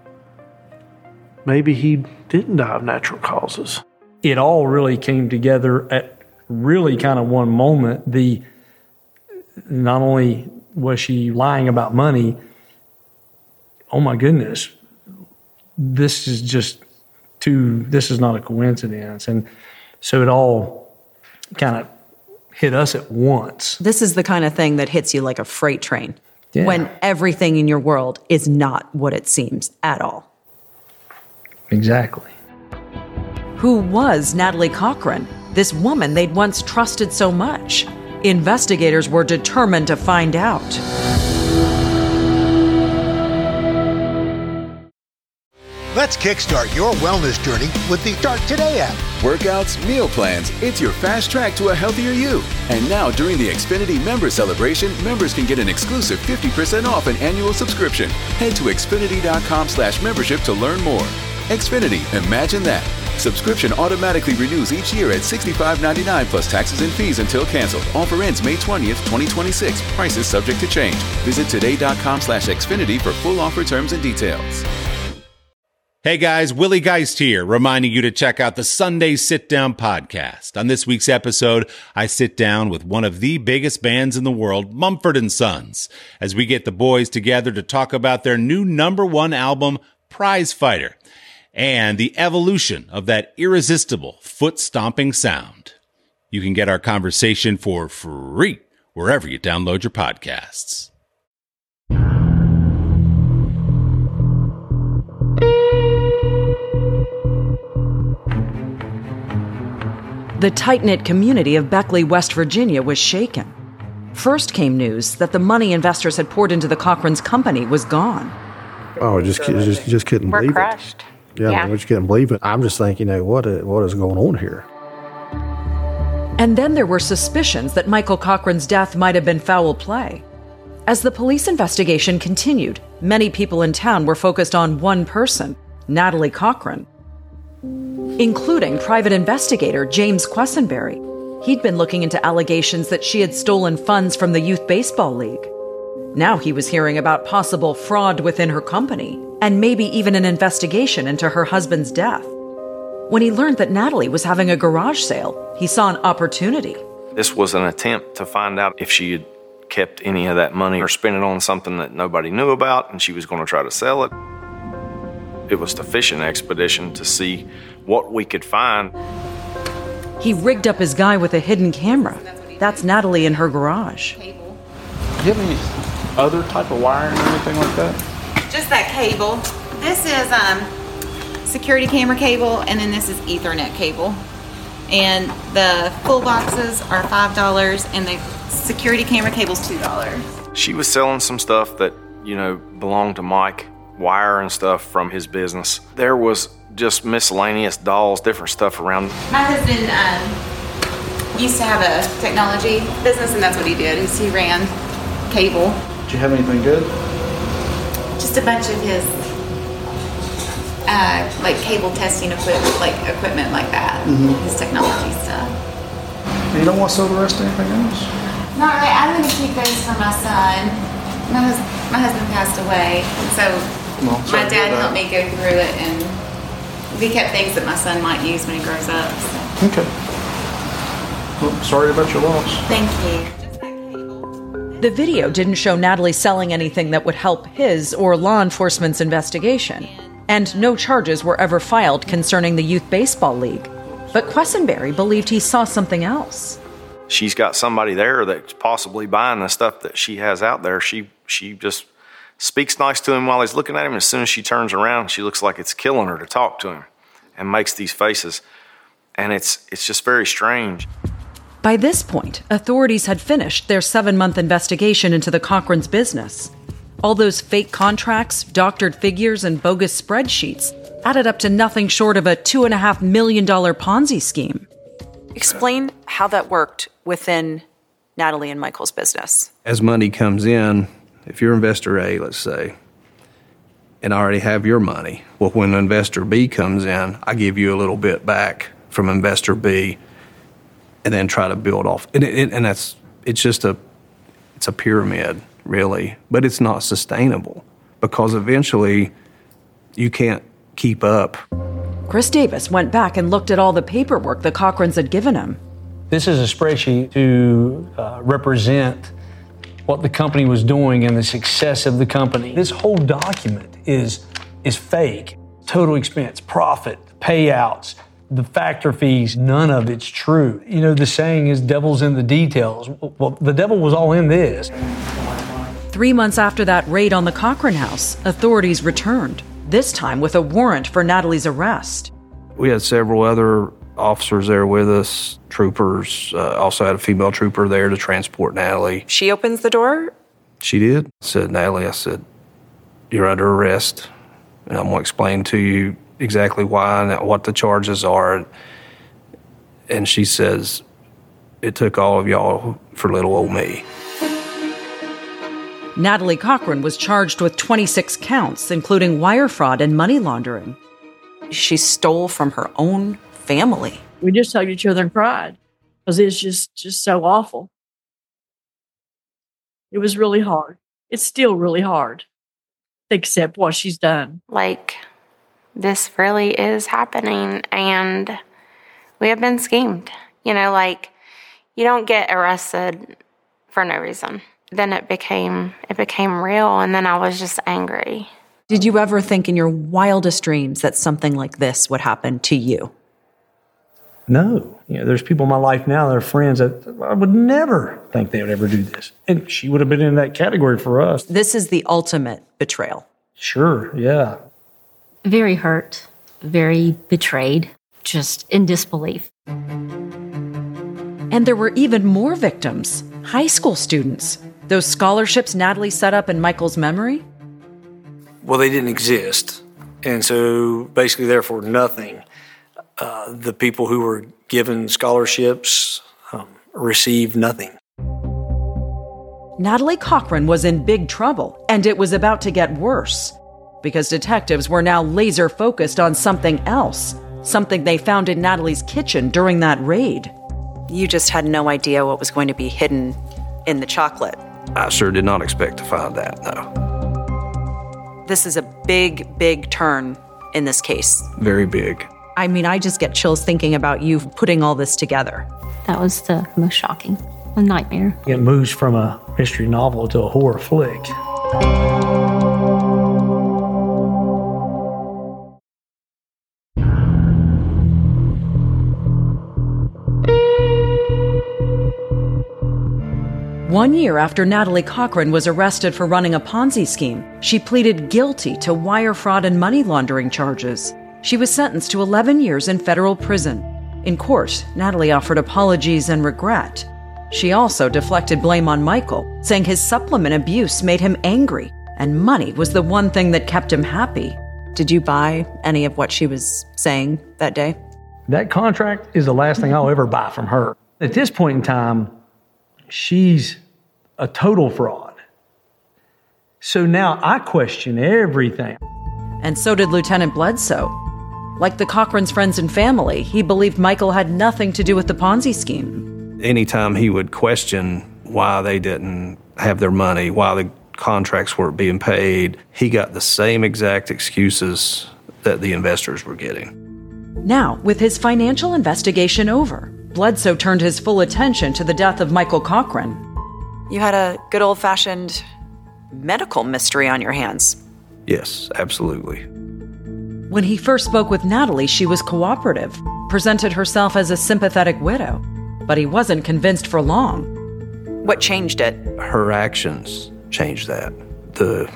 maybe he didn't die of natural causes. It all really came together at really kind of one moment. Not only was she lying about money, oh my goodness, this is not a coincidence. And so it all kind of hit us at once. This is the kind of thing that hits you like a freight train when everything in your world is not what it seems at all. Exactly. Who was Natalie Cochran, this woman they'd once trusted so much? Investigators were determined to find out. Let's kickstart your wellness journey with the Start Today app. Workouts, meal plans, it's your fast track to a healthier you. And now during the Xfinity Member Celebration, members can get an exclusive 50% off an annual subscription. Head to Xfinity.com/membership to learn more. Xfinity, imagine that. Subscription automatically renews each year at $65.99 plus taxes and fees until canceled. Offer ends May 20th, 2026. Prices subject to change. Visit today.com/Xfinity for full offer terms and details. Hey guys, Willie Geist here, reminding you to check out the Sunday Sit Down podcast. On this week's episode, I sit down with one of the biggest bands in the world, Mumford & Sons, as we get the boys together to talk about their new #1 album, Prize Fighter, and the evolution of that irresistible foot-stomping sound. You can get our conversation for free wherever you download your podcasts. The tight-knit community of Beckley, West Virginia was shaken. First came news that the money investors had poured into the Cochran's company was gone. Oh, just couldn't believe crushed. it. Yeah, we just couldn't believe it. I'm just thinking, what is going on here? And then there were suspicions that Michael Cochran's death might have been foul play. As the police investigation continued, many people in town were focused on one person, Natalie Cochran, including private investigator James Quessenberry. He'd been looking into allegations that she had stolen funds from the Youth Baseball League. Now he was hearing about possible fraud within her company, and maybe even an investigation into her husband's death. When he learned that Natalie was having a garage sale, he saw an opportunity. This was an attempt to find out if she had kept any of that money or spent it on something that nobody knew about, and she was going to try to sell it. It was the fishing expedition to see what we could find. He rigged up his guy with a hidden camera. That's Natalie in her garage. Do you have any other type of wiring or anything like that? Just that cable. This is security camera cable, and then this is Ethernet cable. And the full boxes are $5, and the security camera cable's $2. She was selling some stuff that, belonged to Mike, wire and stuff from his business. There was just miscellaneous dolls, different stuff around. My husband used to have a technology business, and that's what he did. He ran cable. Did you have anything good? Just a bunch of his cable testing equipment like that. Mm-hmm. His technology stuff. You don't want to sell the rest of anything else? Not really. I'm going to keep those for my son. My husband passed away, so my dad helped me go through it, and we kept things that my son might use when he grows up. So. Okay. Well, sorry about your loss. Thank you. The video didn't show Natalie selling anything that would help his or law enforcement's investigation, and no charges were ever filed concerning the Youth Baseball League. But Quessenberry believed he saw something else. She's got somebody there that's possibly buying the stuff that she has out there. She just speaks nice to him while he's looking at him. As soon as she turns around, she looks like it's killing her to talk to him and makes these faces. And it's just very strange. By this point, authorities had finished their 7-month investigation into the Cochran's business. All those fake contracts, doctored figures, and bogus spreadsheets added up to nothing short of a $2.5 million Ponzi scheme. Explain how that worked within Natalie and Michael's business. As money comes in, if you're investor A, let's say, and I already have your money, well, when investor B comes in, I give you a little bit back from investor B, and then try to build off. And it's a pyramid, really, but it's not sustainable because eventually you can't keep up. Chris Davis went back and looked at all the paperwork the Cochrans had given him. This is a spreadsheet to represent what the company was doing and the success of the company. This whole document is fake. Total expense, profit, payouts, the factor fees, none of it's true. The saying is devil's in the details. Well, the devil was all in this. 3 months after that raid on the Cochran house, authorities returned, this time with a warrant for Natalie's arrest. We had several other officers there with us, troopers, also had a female trooper there to transport Natalie. She opens the door? She did. Said, Natalie, I said, you're under arrest. and I'm going to explain to you exactly why and what the charges are. And she says, it took all of y'all for little old me. Natalie Cochran was charged with 26 counts, including wire fraud and money laundering. She stole from her own family. We just hugged each other and cried because it's just so awful. It was really hard. It's still really hard to accept what she's done. Like, this really is happening, and we have been schemed. You know, like, you don't get arrested for no reason. Then it became real, and then I was just angry. Did you ever think in your wildest dreams that something like this would happen to you? No. You know, there's people in my life now that are friends that I would never think they would ever do this. And she would have been in that category for us. This is the ultimate betrayal. Sure, yeah. Very hurt, very betrayed, just in disbelief. And there were even more victims, high school students. Those scholarships Natalie set up in Michael's memory? Well, they didn't exist. And so basically, therefore, nothing. The people who were given scholarships received nothing. Natalie Cochran was in big trouble, and it was about to get worse because detectives were now laser focused on something else, something they found in Natalie's kitchen during that raid. You just had no idea what was going to be hidden in the chocolate. I sure did not expect to find that, no. This is a big, big turn in this case. Very big. I mean, I just get chills thinking about you putting all this together. That was the most shocking. A nightmare. It moves from a mystery novel to a horror flick. One year after Natalie Cochran was arrested for running a Ponzi scheme, she pleaded guilty to wire fraud and money laundering charges. She was sentenced to 11 years in federal prison. In court, Natalie offered apologies and regret. She also deflected blame on Michael, saying his supplement abuse made him angry, and money was the one thing that kept him happy. Did you buy any of what she was saying that day? That contract is the last thing I'll ever buy from her. At this point in time, she's a total fraud. So now I question everything. And so did Lieutenant Bledsoe. Like the Cochran's friends and family, he believed Michael had nothing to do with the Ponzi scheme. Anytime he would question why they didn't have their money, why the contracts weren't being paid, he got the same exact excuses that the investors were getting. Now, with his financial investigation over, Bledsoe turned his full attention to the death of Michael Cochran. You had a good old-fashioned medical mystery on your hands. Yes, absolutely. When he first spoke with Natalie, she was cooperative, presented herself as a sympathetic widow, but he wasn't convinced for long. What changed it? Her actions changed that. The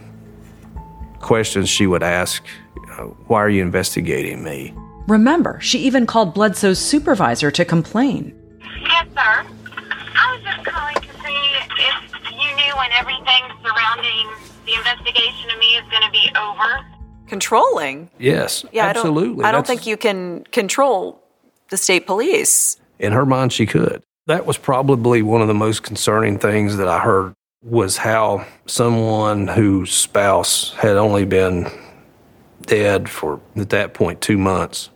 questions she would ask, why are you investigating me? Remember, she even called Bledsoe's supervisor to complain. Yes, sir. I was just calling to see if you knew when everything surrounding the investigation of me is going to be over. Controlling? Yes, yeah, absolutely. I don't think you can control the state police. In her mind, she could. That was probably one of the most concerning things that I heard was how someone whose spouse had only been dead for, at that point, 2 months.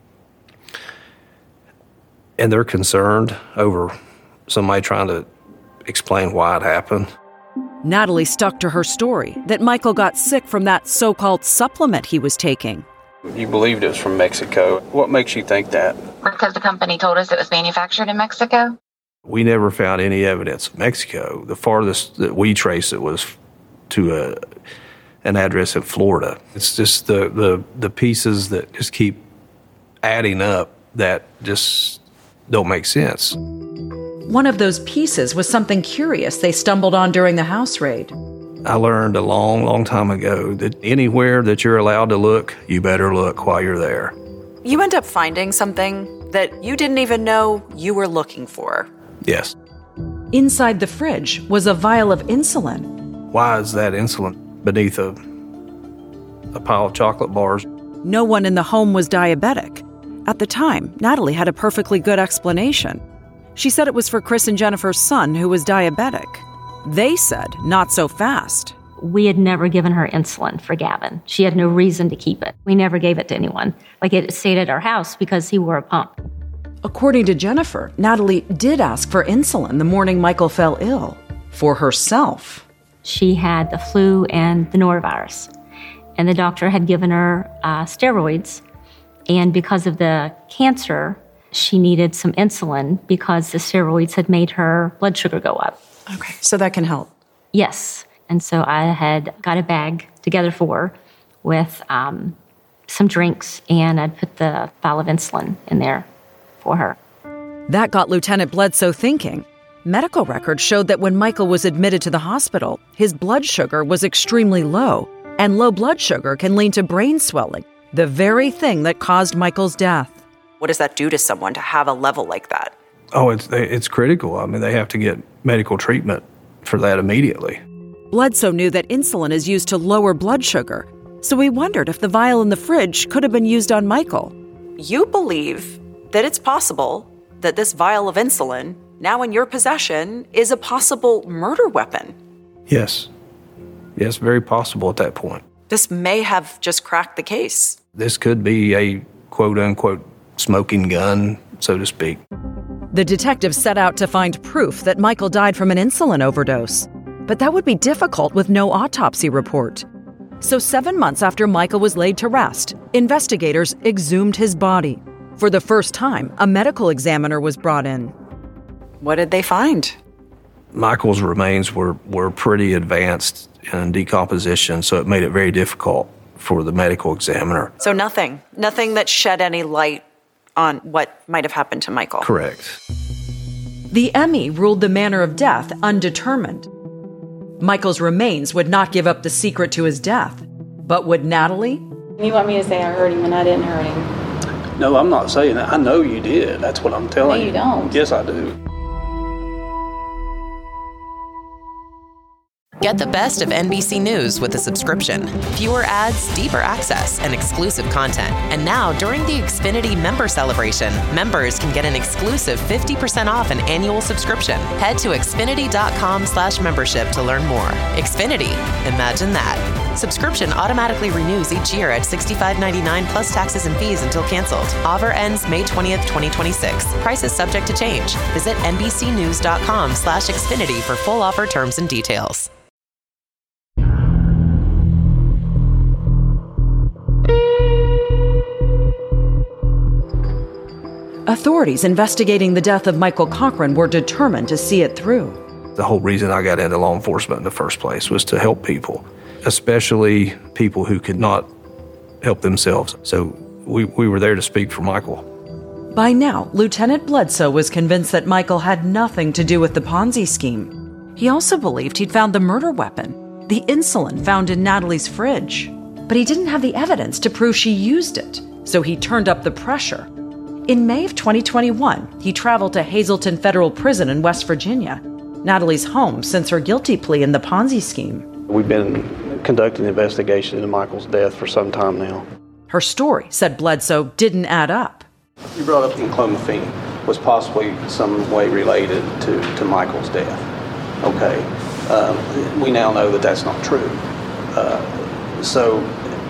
And they're concerned over somebody trying to explain why it happened. Natalie stuck to her story that Michael got sick from that so-called supplement he was taking. You believed it was from Mexico. What makes you think that? Because the company told us it was manufactured in Mexico? We never found any evidence of Mexico. The farthest that we traced it was to an address in Florida. It's just the pieces that just keep adding up that just don't make sense. One of those pieces was something curious they stumbled on during the house raid. I learned a long, long time ago that anywhere that you're allowed to look, you better look while you're there. You end up finding something that you didn't even know you were looking for. Yes. Inside the fridge was a vial of insulin. Why is that insulin beneath a a pile of chocolate bars. No one in the home was diabetic. At the time, Natalie had a perfectly good explanation. She said it was for Chris and Jennifer's son, who was diabetic. They said, not so fast. We had never given her insulin for Gavin. She had no reason to keep it. We never gave it to anyone. Like, it stayed at our house because he wore a pump. According to Jennifer, Natalie did ask for insulin the morning Michael fell ill. For herself. She had the flu and the norovirus. And the doctor had given her steroids. And because of the cancer, she needed some insulin because the steroids had made her blood sugar go up. Okay, so that can help. Yes. And so I had got a bag together for her with some drinks, and I'd put the vial of insulin in there for her. That got Lieutenant Bledsoe thinking. Medical records showed that when Michael was admitted to the hospital, his blood sugar was extremely low, and low blood sugar can lead to brain swelling, the very thing that caused Michael's death. What does that do to someone to have a level like that? Oh, it's critical. I mean, they have to get medical treatment for that immediately. Bledsoe knew that insulin is used to lower blood sugar, so he wondered if the vial in the fridge could have been used on Michael. You believe that it's possible that this vial of insulin, now in your possession, is a possible murder weapon. Yes. Yes, very possible at that point. This may have just cracked the case. This could be a quote-unquote smoking gun, so to speak. The detectives set out to find proof that Michael died from an insulin overdose. But that would be difficult with no autopsy report. So 7 months after Michael was laid to rest, investigators exhumed his body. For the first time, a medical examiner was brought in. What did they find? Michael's remains were pretty advanced in decomposition, so it made it very difficult for the medical examiner. So nothing that shed any light on what might have happened to Michael. Correct. The ME ruled the manner of death undetermined. Michael's remains would not give up the secret to his death. But would Natalie? You want me to say I hurt him when I didn't hurt him? No, I'm not saying that. I know you did. That's what I'm telling you. No, you don't. Yes, I do. Get the best of NBC News with a subscription. Fewer ads, deeper access, and exclusive content. And now, during the Xfinity Member Celebration, members can get an exclusive 50% off an annual subscription. Head to Xfinity.com/membership to learn more. Xfinity. Imagine that. Subscription automatically renews each year at $65.99 plus taxes and fees until canceled. Offer ends May 20th, 2026. Prices subject to change. Visit NBCnews.com/Xfinity for full offer terms and details. Authorities investigating the death of Michael Cochran were determined to see it through. The whole reason I got into law enforcement in the first place was to help people, especially people who could not help themselves. So we were there to speak for Michael. By now, Lieutenant Bledsoe was convinced that Michael had nothing to do with the Ponzi scheme. He also believed he'd found the murder weapon, the insulin found in Natalie's fridge. But he didn't have the evidence to prove she used it, so he turned up the pressure. In May of 2021, he traveled to Hazleton Federal Prison in West Virginia, Natalie's home since her guilty plea in the Ponzi scheme. We've been conducting an investigation into Michael's death for some time now. Her story, said Bledsoe, didn't add up. You brought up enclomiphene was possibly some way related to Michael's death. Okay. We now know that that's not true. So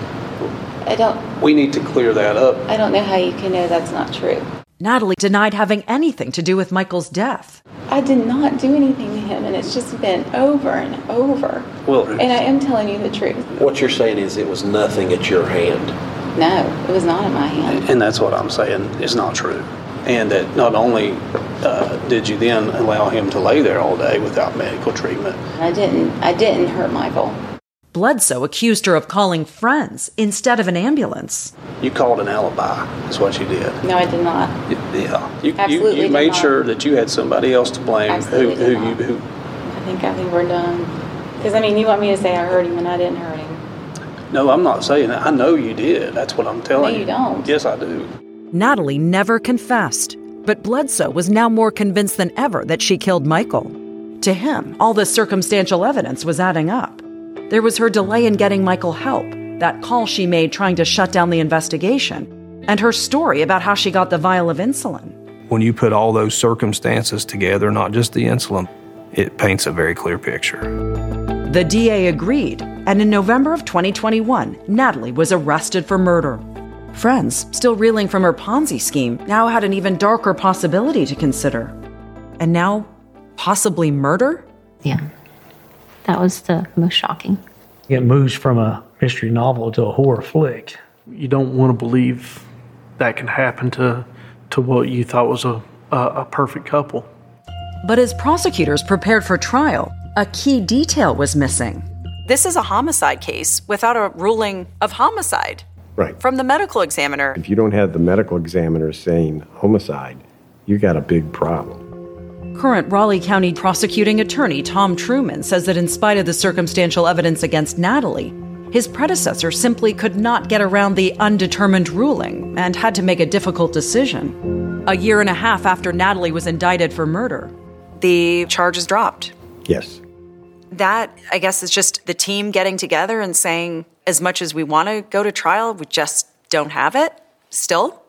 we need to clear that up. I don't know how you can know that's not true. Natalie denied having anything to do with Michael's death. I did not do anything to him, and it's just been over and over. Well, and I am telling you the truth. What you're saying is it was nothing at your hand. No, it was not in my hand. And that's what I'm saying is not true. And that not only did you then allow him to lay there all day without medical treatment. I didn't hurt Michael. Bledsoe accused her of calling friends instead of an ambulance. You called an alibi, is what you did. No, I did not. Yeah. Absolutely you made not. sure that you had somebody else to blame. Absolutely who I think we're done. Because, you want me to say I hurt him and I didn't hurt him. No, I'm not saying that. I know you did. That's what I'm telling you. No, you don't. Yes, I do. Natalie never confessed, but Bledsoe was now more convinced than ever that she killed Michael. To him, all the circumstantial evidence was adding up. There was her delay in getting Michael help, that call she made trying to shut down the investigation, and her story about how she got the vial of insulin. When you put all those circumstances together, not just the insulin, it paints a very clear picture. The DA agreed, and in November of 2021, Natalie was arrested for murder. Friends, still reeling from her Ponzi scheme, now had an even darker possibility to consider. And now, possibly murder? Yeah. That was the most shocking. It moves from a mystery novel to a horror flick. You don't want to believe that can happen to what you thought was a perfect couple. But as prosecutors prepared for trial, a key detail was missing. This is a homicide case without a ruling of homicide. Right. From the medical examiner. If you don't have the medical examiner saying homicide, you got a big problem. Current Raleigh County prosecuting attorney Tom Truman says that in spite of the circumstantial evidence against Natalie, his predecessor simply could not get around the undetermined ruling and had to make a difficult decision. A year and a half after Natalie was indicted for murder, the charges dropped. Yes. That, I guess, is just the team getting together and saying, as much as we want to go to trial, we just don't have it still?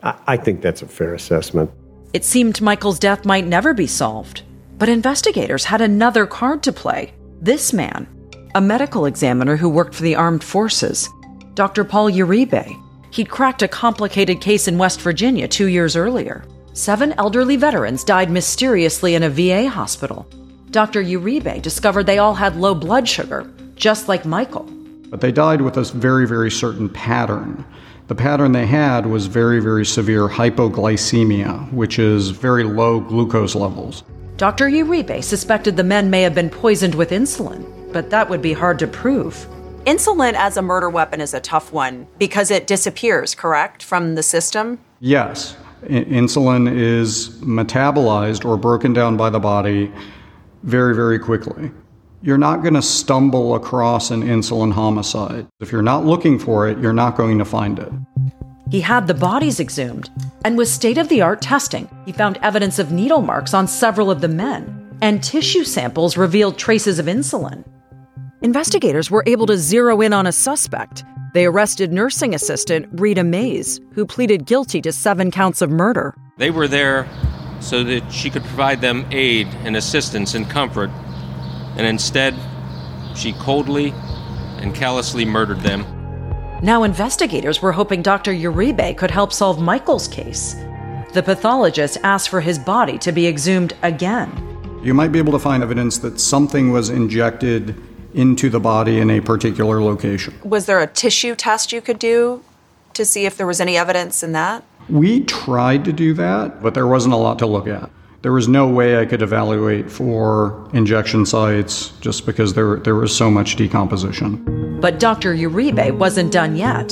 I think that's a fair assessment. It seemed Michael's death might never be solved, but investigators had another card to play. This man, a medical examiner who worked for the armed forces, Dr. Paul Uribe. He'd cracked a complicated case in West Virginia 2 years earlier. 7 elderly veterans died mysteriously in a VA hospital. Dr. Uribe discovered they all had low blood sugar, just like Michael. But they died with a very, very certain pattern. The pattern they had was very, very severe hypoglycemia, which is very low glucose levels. Dr. Uribe suspected the men may have been poisoned with insulin, but that would be hard to prove. Insulin as a murder weapon is a tough one because it disappears, correct, from the system? Yes. Insulin is metabolized or broken down by the body very, very quickly. You're not going to stumble across an insulin homicide. If you're not looking for it, you're not going to find it. He had the bodies exhumed, and with state-of-the-art testing, he found evidence of needle marks on several of the men, and tissue samples revealed traces of insulin. Investigators were able to zero in on a suspect. They arrested nursing assistant Rita Mays, who pleaded guilty to 7 counts of murder. They were there so that she could provide them aid and assistance and comfort, and instead, she coldly and callously murdered them. Now investigators were hoping Dr. Uribe could help solve Michael's case. The pathologist asked for his body to be exhumed again. You might be able to find evidence that something was injected into the body in a particular location. Was there a tissue test you could do to see if there was any evidence in that? We tried to do that, but there wasn't a lot to look at. There was no way I could evaluate for injection sites just because there was so much decomposition. But Dr. Uribe wasn't done yet.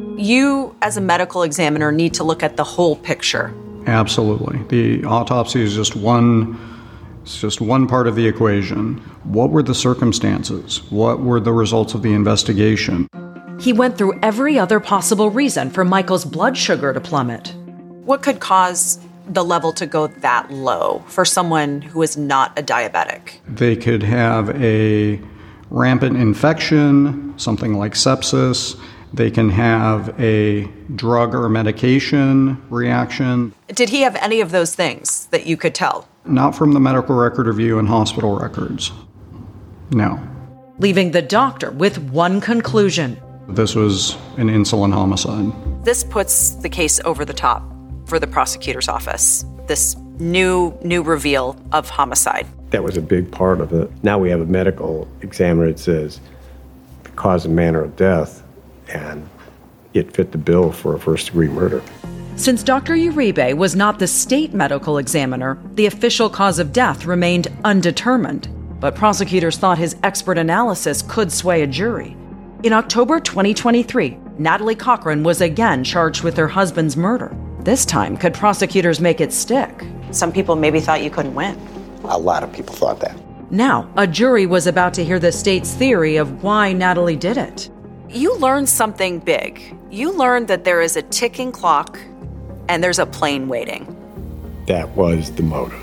You, as a medical examiner, need to look at the whole picture. Absolutely. The autopsy is just one part of the equation. What were the circumstances? What were the results of the investigation? He went through every other possible reason for Michael's blood sugar to plummet. What could cause the level to go that low for someone who is not a diabetic? They could have a rampant infection, something like sepsis. They can have a drug or medication reaction. Did he have any of those things that you could tell? Not from the medical record review and hospital records. No. Leaving the doctor with one conclusion. This was an insulin homicide. This puts the case over the top for the prosecutor's office. This new reveal of homicide. That was a big part of it. Now we have a medical examiner that says the cause and manner of death, and it fit the bill for a first-degree murder. Since Dr. Uribe was not the state medical examiner, the official cause of death remained undetermined. But prosecutors thought his expert analysis could sway a jury. In October 2023, Natalie Cochran was again charged with her husband's murder. This time, could prosecutors make it stick? Some people maybe thought you couldn't win. A lot of people thought that. Now, a jury was about to hear the state's theory of why Natalie did it. You learned something big. You learned that there is a ticking clock and there's a plane waiting. That was the motive.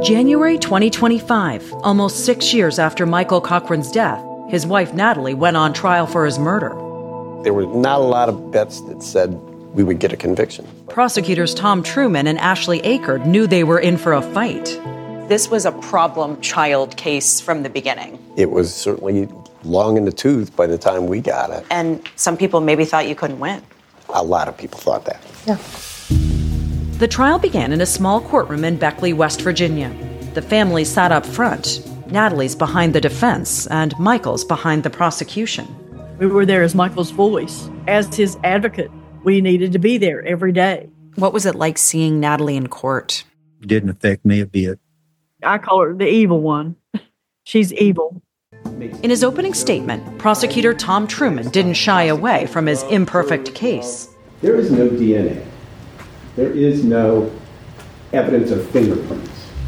January 2025, almost 6 years after Michael Cochran's death, his wife Natalie went on trial for his murder. There were not a lot of bets that said we would get a conviction. Prosecutors Tom Truman and Ashley Akerd knew they were in for a fight. This was a problem child case from the beginning. It was certainly long in the tooth by the time we got it. And some people maybe thought you couldn't win. A lot of people thought that. Yeah. The trial began in a small courtroom in Beckley, West Virginia. The family sat up front. Natalie's behind the defense, and Michael's behind the prosecution. We were there as Michael's voice. As his advocate, we needed to be there every day. What was it like seeing Natalie in court? It didn't affect me a bit. I call her the evil one. She's evil. In his opening statement, prosecutor Tom Truman didn't shy away from his imperfect case. There is no DNA. There is no evidence of fingerprints.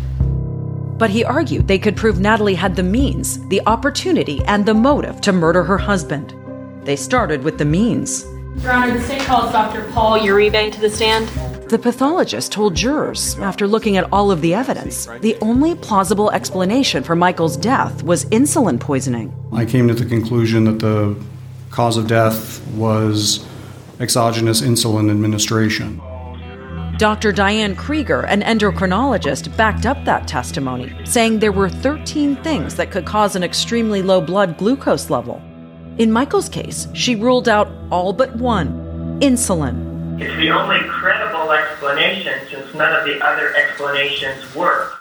But he argued they could prove Natalie had the means, the opportunity, and the motive to murder her husband. They started with the means. Your Honor, the state calls Dr. Paul Uribe to the stand. The pathologist told jurors, after looking at all of the evidence, the only plausible explanation for Michael's death was insulin poisoning. I came to the conclusion that the cause of death was exogenous insulin administration. Dr. Diane Krieger, an endocrinologist, backed up that testimony, saying there were 13 things that could cause an extremely low blood glucose level. In Michael's case, she ruled out all but one: insulin. It's the only credible explanation since none of the other explanations work.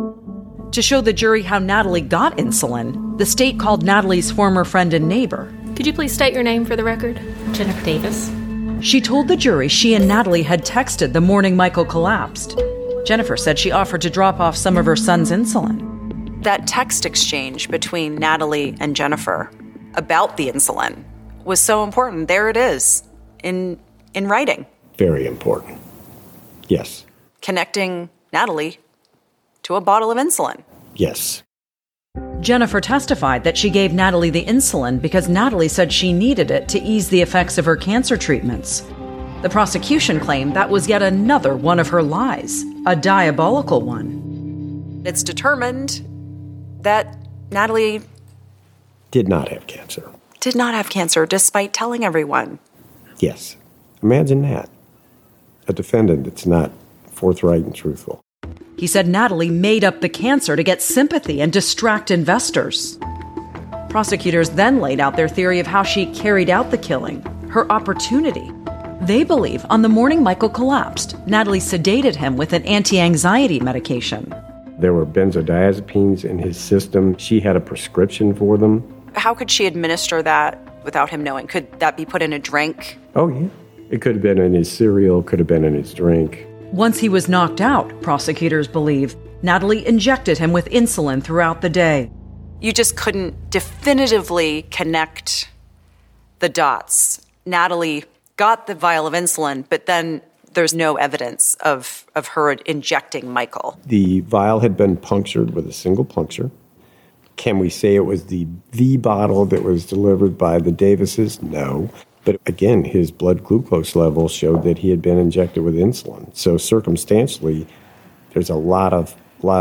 To show the jury how Natalie got insulin, the state called Natalie's former friend and neighbor. Could you please state your name for the record? Jennifer Davis. She told the jury she and Natalie had texted the morning Michael collapsed. Jennifer said she offered to drop off some of her son's insulin. That text exchange between Natalie and Jennifer about the insulin was so important. There it is, in writing. Very important. Yes. Connecting Natalie to a bottle of insulin. Yes. Jennifer testified that she gave Natalie the insulin because Natalie said she needed it to ease the effects of her cancer treatments. The prosecution claimed that was yet another one of her lies, a diabolical one. It's determined that Natalie Did not have cancer. did not have cancer despite telling everyone. Yes. Imagine that. A defendant that's not forthright and truthful. He said Natalie made up the cancer to get sympathy and distract investors. Prosecutors then laid out their theory of how she carried out the killing, her opportunity. They believe on the morning Michael collapsed, Natalie sedated him with an anti-anxiety medication. There were benzodiazepines in his system. She had a prescription for them. How could she administer that without him knowing? Could that be put in a drink? Oh, yeah. It could have been in his cereal, could have been in his drink. Once he was knocked out, prosecutors believe, Natalie injected him with insulin throughout the day. You just couldn't definitively connect the dots. Natalie got the vial of insulin, but then there's no evidence of her injecting Michael. The vial had been punctured with a single puncture. Can we say it was the bottle that was delivered by the Davises? No. But again, his blood glucose level showed that he had been injected with insulin. So circumstantially, there's a lot of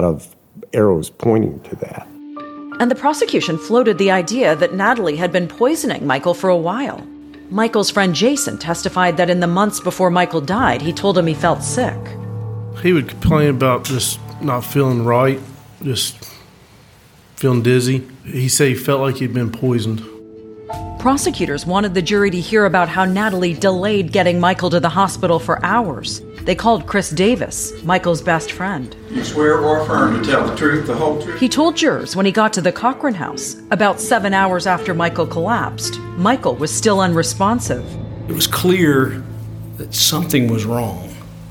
arrows pointing to that. And the prosecution floated the idea that Natalie had been poisoning Michael for a while. Michael's friend Jason testified that in the months before Michael died, he told him he felt sick. He would complain about just not feeling right, just feeling dizzy. He said he felt like he'd been poisoned. Prosecutors wanted the jury to hear about how Natalie delayed getting Michael to the hospital for hours. They called Chris Davis, Michael's best friend. You swear or affirm to tell the truth, the whole truth? He told jurors when he got to the Cochran house, about 7 hours after Michael collapsed, Michael was still unresponsive. It was clear that something was wrong.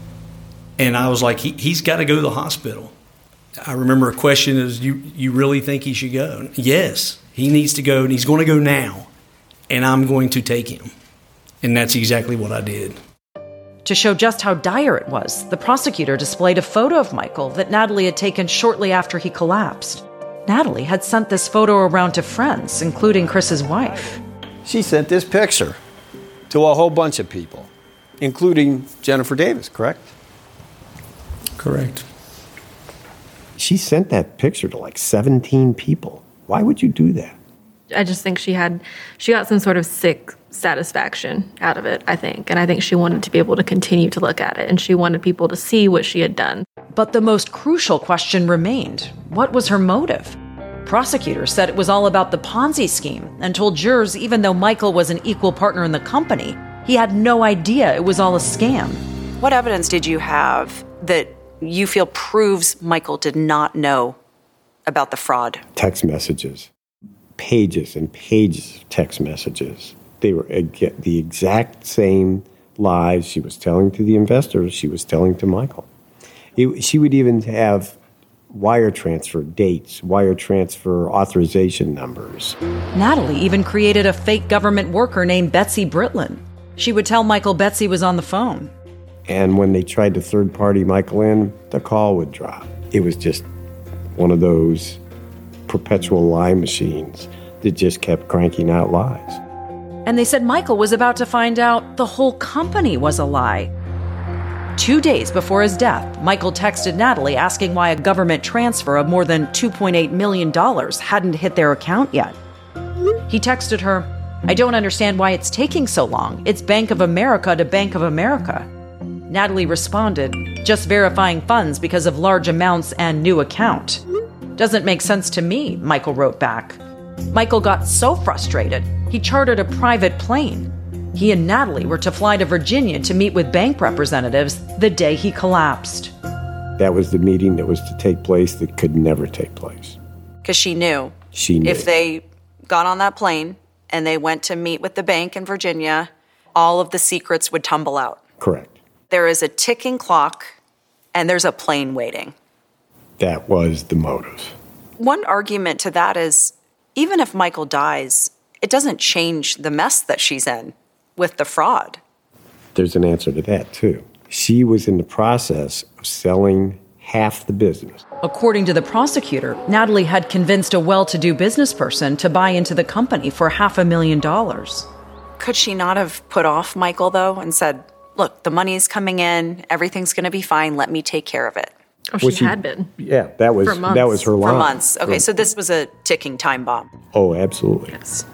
And I was like, he's got to go to the hospital. I remember a question is, you really think he should go? Yes, he needs to go, and he's going to go now. And I'm going to take him. And that's exactly what I did. To show just how dire it was, the prosecutor displayed a photo of Michael that Natalie had taken shortly after he collapsed. Natalie had sent this photo around to friends, including Chris's wife. She sent this picture to a whole bunch of people, including Jennifer Davis, correct? Correct. She sent that picture to like 17 people. Why would you do that? I just think she got some sort of sick satisfaction out of it, I think. And I think she wanted to be able to continue to look at it, and she wanted people to see what she had done. But the most crucial question remained. What was her motive? Prosecutors said it was all about the Ponzi scheme and told jurors even though Michael was an equal partner in the company, he had no idea it was all a scam. What evidence did you have that you feel proves Michael did not know about the fraud? Text messages, pages and pages of text messages. They were the exact same lies she was telling to the investors, she was telling to Michael. She would even have wire transfer dates, wire transfer authorization numbers. Natalie even created a fake government worker named Betsy Britlin. She would tell Michael Betsy was on the phone. And when they tried to third-party Michael in, the call would drop. It was just one of those perpetual lie machines that just kept cranking out lies. And they said Michael was about to find out the whole company was a lie. 2 days before his death, Michael texted Natalie asking why a government transfer of more than $2.8 million hadn't hit their account yet. He texted her, "I don't understand why it's taking so long. It's Bank of America to Bank of America." Natalie responded, "Just verifying funds because of large amounts and new account." "Doesn't make sense to me," Michael wrote back. Michael got so frustrated, he chartered a private plane. He and Natalie were to fly to Virginia to meet with bank representatives the day he collapsed. That was the meeting that was to take place that could never take place. Because she knew. She knew. If they got on that plane and they went to meet with the bank in Virginia, all of the secrets would tumble out. Correct. There is a ticking clock and there's a plane waiting. That was the motive. One argument to that is, even if Michael dies, it doesn't change the mess that she's in with the fraud. There's an answer to that, too. She was in the process of selling half the business. According to the prosecutor, Natalie had convinced a well-to-do business person to buy into the company for $500,000. Could she not have put off Michael, though, and said, "Look, the money's coming in, everything's going to be fine, let me take care of it"? Oh, she had been. Yeah, that was her line. For months. Okay, so this was a ticking time bomb. Oh, absolutely. Yes.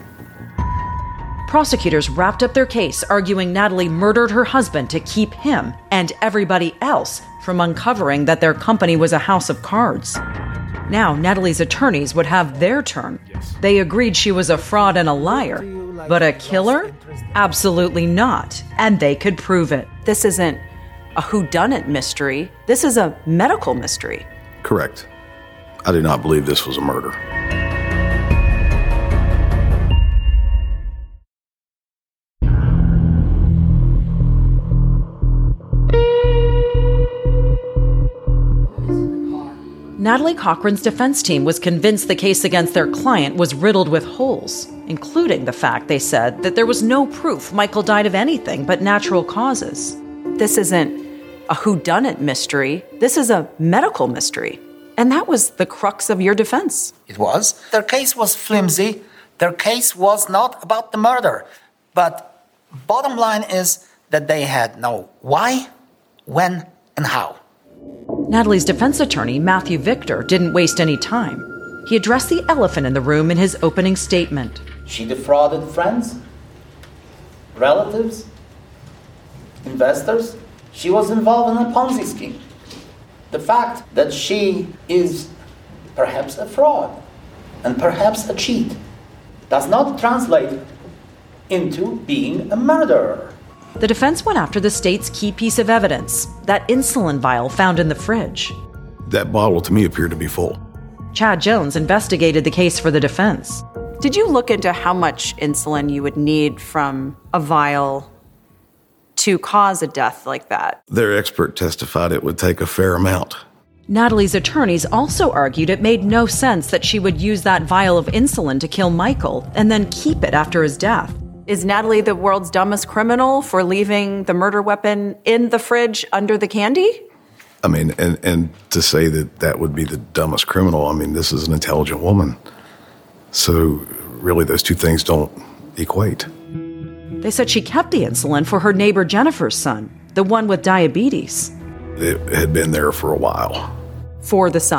Prosecutors wrapped up their case, arguing Natalie murdered her husband to keep him and everybody else from uncovering that their company was a house of cards. Now, Natalie's attorneys would have their turn. They agreed she was a fraud and a liar. But a killer? Absolutely not. And they could prove it. This isn't a whodunit mystery. This is a medical mystery. Correct. I do not believe this was a murder. Natalie Cochran's defense team was convinced the case against their client was riddled with holes, including the fact, they said, that there was no proof Michael died of anything but natural causes. This isn't a whodunit mystery. This is a medical mystery. And that was the crux of your defense. It was. Their case was flimsy. Their case was not about the murder. But bottom line is that they had no why, when, and how. Natalie's defense attorney, Matthew Victor, didn't waste any time. He addressed the elephant in the room in his opening statement. She defrauded friends, relatives, investors. She was involved in a Ponzi scheme. The fact that she is perhaps a fraud and perhaps a cheat does not translate into being a murderer. The defense went after the state's key piece of evidence, that insulin vial found in the fridge. That bottle to me appeared to be full. Chad Jones investigated the case for the defense. Did you look into how much insulin you would need from a vial to cause a death like that? Their expert testified it would take a fair amount. Natalie's attorneys also argued it made no sense that she would use that vial of insulin to kill Michael and then keep it after his death. Is Natalie the world's dumbest criminal for leaving the murder weapon in the fridge under the candy? I mean, and to say that that would be the dumbest criminal, I mean, this is an intelligent woman. So really those two things don't equate. They said she kept the insulin for her neighbor Jennifer's son, the one with diabetes. It had been there for a while. For the son?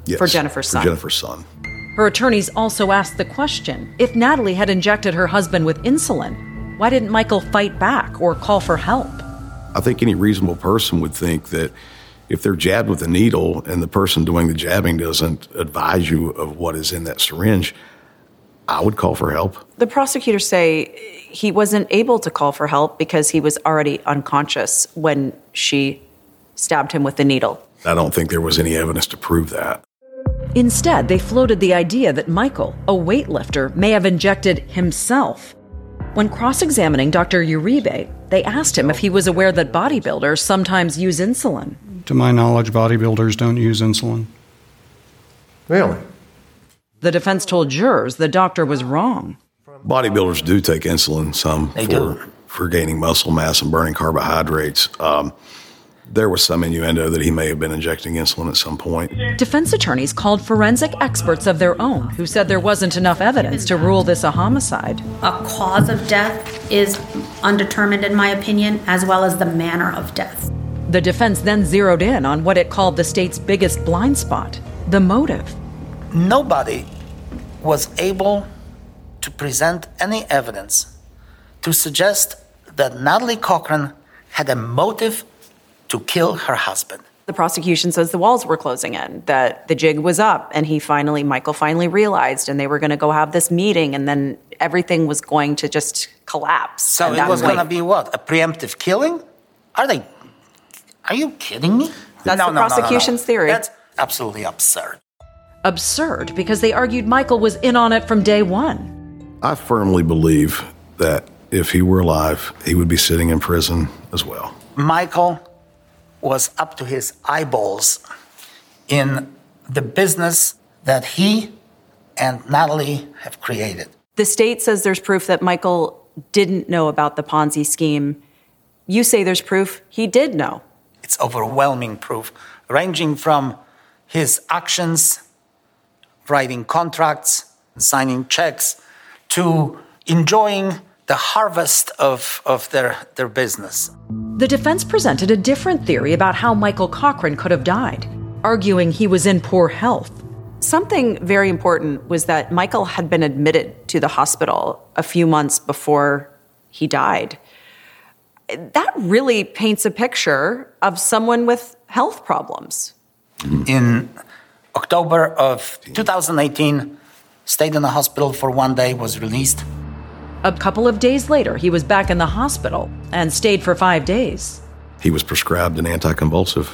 Yes, for Jennifer's son. For Jennifer's son. Her attorneys also asked the question, if Natalie had injected her husband with insulin, why didn't Michael fight back or call for help? I think any reasonable person would think that if they're jabbed with a needle and the person doing the jabbing doesn't advise you of what is in that syringe, I would call for help. The prosecutors say he wasn't able to call for help because he was already unconscious when she stabbed him with the needle. I don't think there was any evidence to prove that. Instead, they floated the idea that Michael, a weightlifter, may have injected himself. When cross-examining Dr. Uribe, they asked him if he was aware that bodybuilders sometimes use insulin. To my knowledge, bodybuilders don't use insulin. Really? The defense told jurors the doctor was wrong. Bodybuilders do take insulin, some for gaining muscle mass and burning carbohydrates. There was some innuendo that he may have been injecting insulin at some point. Defense attorneys called forensic experts of their own who said there wasn't enough evidence to rule this a homicide. A cause of death is undetermined, in my opinion, as well as the manner of death. The defense then zeroed in on what it called the state's biggest blind spot, the motive. Nobody was able to present any evidence to suggest that Natalie Cochran had a motive to kill her husband. The prosecution says the walls were closing in, that the jig was up, and Michael finally realized, and they were going to go have this meeting, and then everything was going to just collapse. So it was going to be what? A preemptive killing? Are you kidding me? That's the prosecution's theory. That's absolutely absurd. Absurd because they argued Michael was in on it from day one. I firmly believe that if he were alive, he would be sitting in prison as well. Michael was up to his eyeballs in the business that he and Natalie have created. The state says there's proof that Michael didn't know about the Ponzi scheme. You say there's proof he did know. It's overwhelming proof, ranging from his actions, writing contracts, signing checks, to enjoying the harvest of their business. The defense presented a different theory about how Michael Cochran could have died, arguing he was in poor health. Something very important was that Michael had been admitted to the hospital a few months before he died. That really paints a picture of someone with health problems. In October of 2018, stayed in the hospital for 1 day, was released. A couple of days later, he was back in the hospital and stayed for 5 days. He was prescribed an anticonvulsive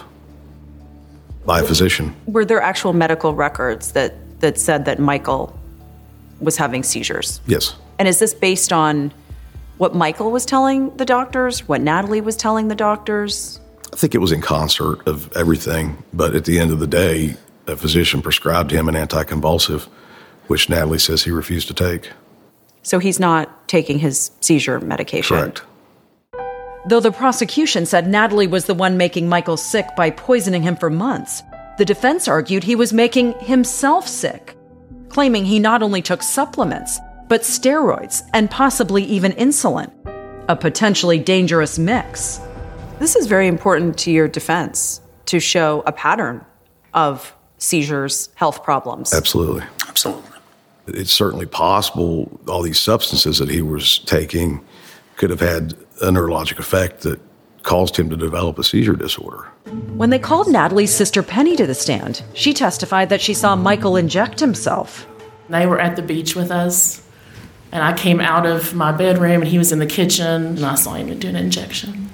by a physician. Were there actual medical records that said that Michael was having seizures? Yes. And is this based on what Michael was telling the doctors, what Natalie was telling the doctors? I think it was in concert of everything, but at the end of the day, a physician prescribed him an anticonvulsive, which Natalie says he refused to take. So he's not taking his seizure medication? Correct. Though the prosecution said Natalie was the one making Michael sick by poisoning him for months, the defense argued he was making himself sick, claiming he not only took supplements, but steroids and possibly even insulin, a potentially dangerous mix. This is very important to your defense, to show a pattern of seizures, health problems. Absolutely. Absolutely. It's certainly possible all these substances that he was taking could have had a neurologic effect that caused him to develop a seizure disorder. When they called Natalie's sister Penny to the stand, she testified that she saw Michael inject himself. They were at the beach with us, and I came out of my bedroom, and he was in the kitchen, and I saw him do an injection.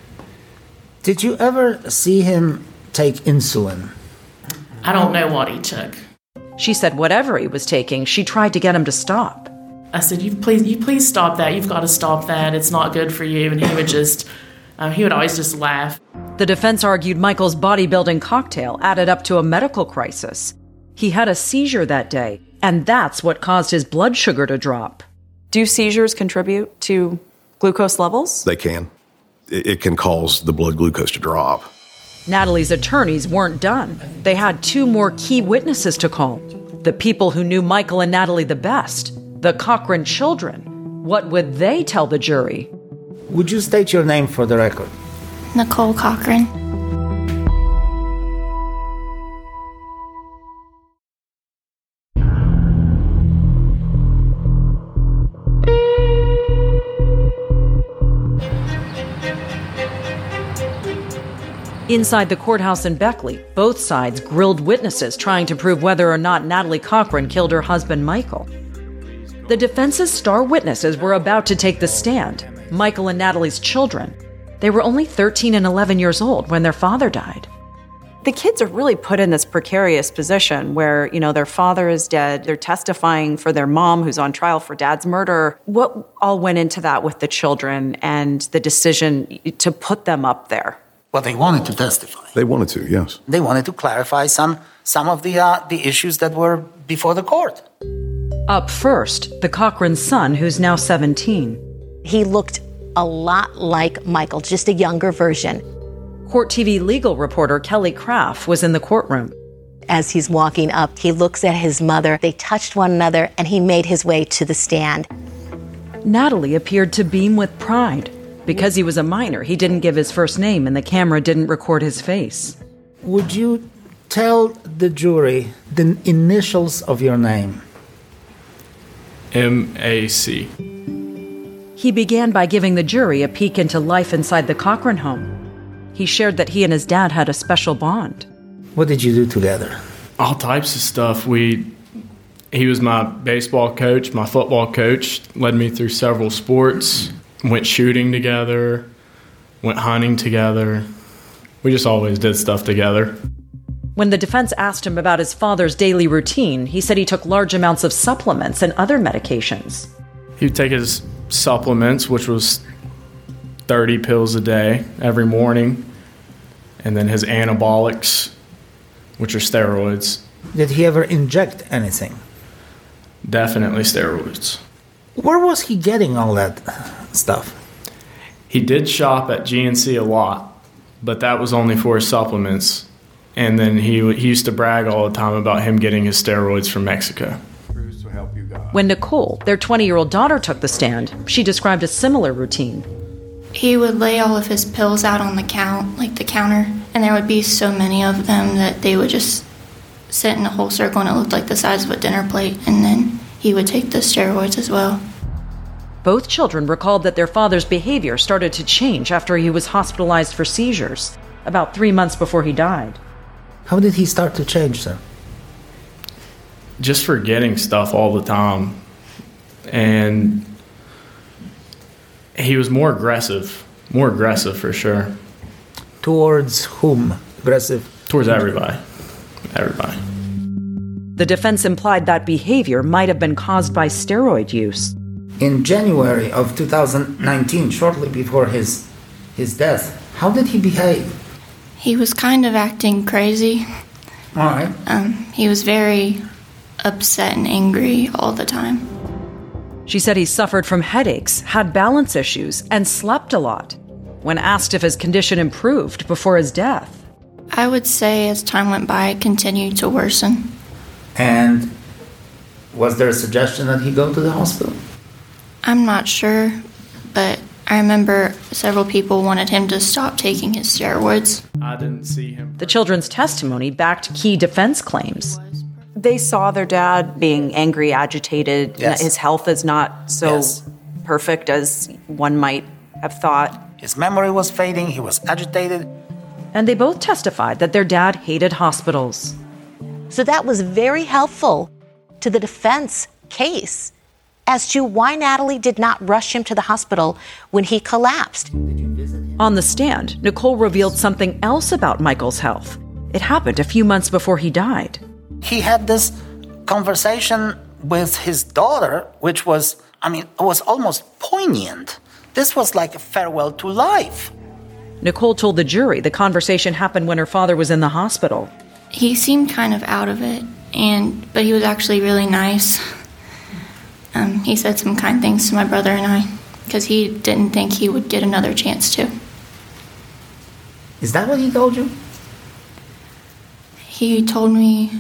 Did you ever see him take insulin? I don't know what he took. She said whatever he was taking, she tried to get him to stop. I said, you please stop that. You've got to stop that. It's not good for you. And he would always just laugh. The defense argued Michael's bodybuilding cocktail added up to a medical crisis. He had a seizure that day, and that's what caused his blood sugar to drop. Do seizures contribute to glucose levels? They can. It can cause the blood glucose to drop. Natalie's attorneys weren't done. They had 2 more key witnesses to call. The people who knew Michael and Natalie the best, the Cochran children. What would they tell the jury? Would you state your name for the record? Nicole Cochran. Inside the courthouse in Beckley, both sides grilled witnesses trying to prove whether or not Natalie Cochran killed her husband, Michael. The defense's star witnesses were about to take the stand, Michael and Natalie's children. They were only 13 and 11 years old when their father died. The kids are really put in this precarious position where, their father is dead. They're testifying for their mom who's on trial for dad's murder. What all went into that with the children and the decision to put them up there? Well, they wanted to testify. They wanted to, yes. They wanted to clarify some of the issues that were before the court. Up first, the Cochran son, who's now 17. He looked a lot like Michael, just a younger version. Court TV legal reporter Kelly Craft was in the courtroom. As he's walking up, he looks at his mother. They touched one another, and he made his way to the stand. Natalie appeared to beam with pride. Because he was a minor, he didn't give his first name, and the camera didn't record his face. Would you tell the jury the initials of your name? M.A.C. He began by giving the jury a peek into life inside the Cochran home. He shared that he and his dad had a special bond. What did you do together? All types of stuff. He was my baseball coach, my football coach, led me through several sports, went shooting together, went hunting together. We just always did stuff together. When the defense asked him about his father's daily routine, he said he took large amounts of supplements and other medications. He would take his supplements, which was 30 pills a day every morning, and then his anabolics, which are steroids. Did he ever inject anything? Definitely steroids. Where was he getting all that stuff? He did shop at GNC a lot, but that was only for his supplements. And then he used to brag all the time about him getting his steroids from Mexico. When Nicole, their 20-year-old daughter, took the stand, she described a similar routine. He would lay all of his pills out on the counter, and there would be so many of them that they would just sit in a whole circle, and it looked like the size of a dinner plate, and then he would take the steroids as well. Both children recalled that their father's behavior started to change after he was hospitalized for seizures, about 3 months before he died. How did he start to change, sir? Just forgetting stuff all the time. And he was more aggressive for sure. Towards whom? Aggressive? Towards everybody. Everybody. The defense implied that behavior might have been caused by steroid use. In January of 2019, shortly before his death, how did he behave? He was kind of acting crazy. All right. He was very upset and angry all the time. She said he suffered from headaches, had balance issues, and slept a lot. When asked if his condition improved before his death, I would say as time went by, it continued to worsen. And was there a suggestion that he go to the hospital? I'm not sure, but I remember several people wanted him to stop taking his steroids. I didn't see him. The children's testimony backed key defense claims. They saw their dad being angry, agitated. Yes. His health is not so perfect as one might have thought. His memory was fading. He was agitated. And they both testified that their dad hated hospitals. So that was very helpful to the defense case as to why Natalie did not rush him to the hospital when he collapsed. On the stand, Nicole revealed something else about Michael's health. It happened a few months before he died. He had this conversation with his daughter, which was, it was almost poignant. This was like a farewell to life. Nicole told the jury the conversation happened when her father was in the hospital. He seemed kind of out of it, but he was actually really nice. He said some kind things to my brother and I, because he didn't think he would get another chance to. Is that what he told you? He told me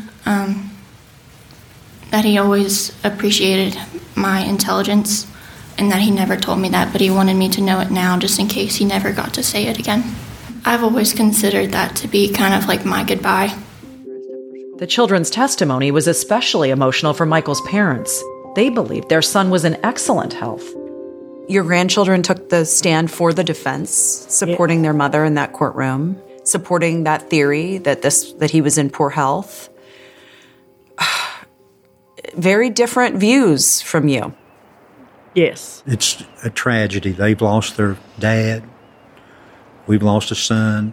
that he always appreciated my intelligence and that he never told me that, but he wanted me to know it now just in case he never got to say it again. I've always considered that to be kind of like my goodbye. The children's testimony was especially emotional for Michael's parents. They believed their son was in excellent health. Your grandchildren took the stand for the defense, supporting their mother in that courtroom. supporting that theory that he was in poor health. Very different views from you. Yes. It's a tragedy. They've lost their dad. We've lost a son.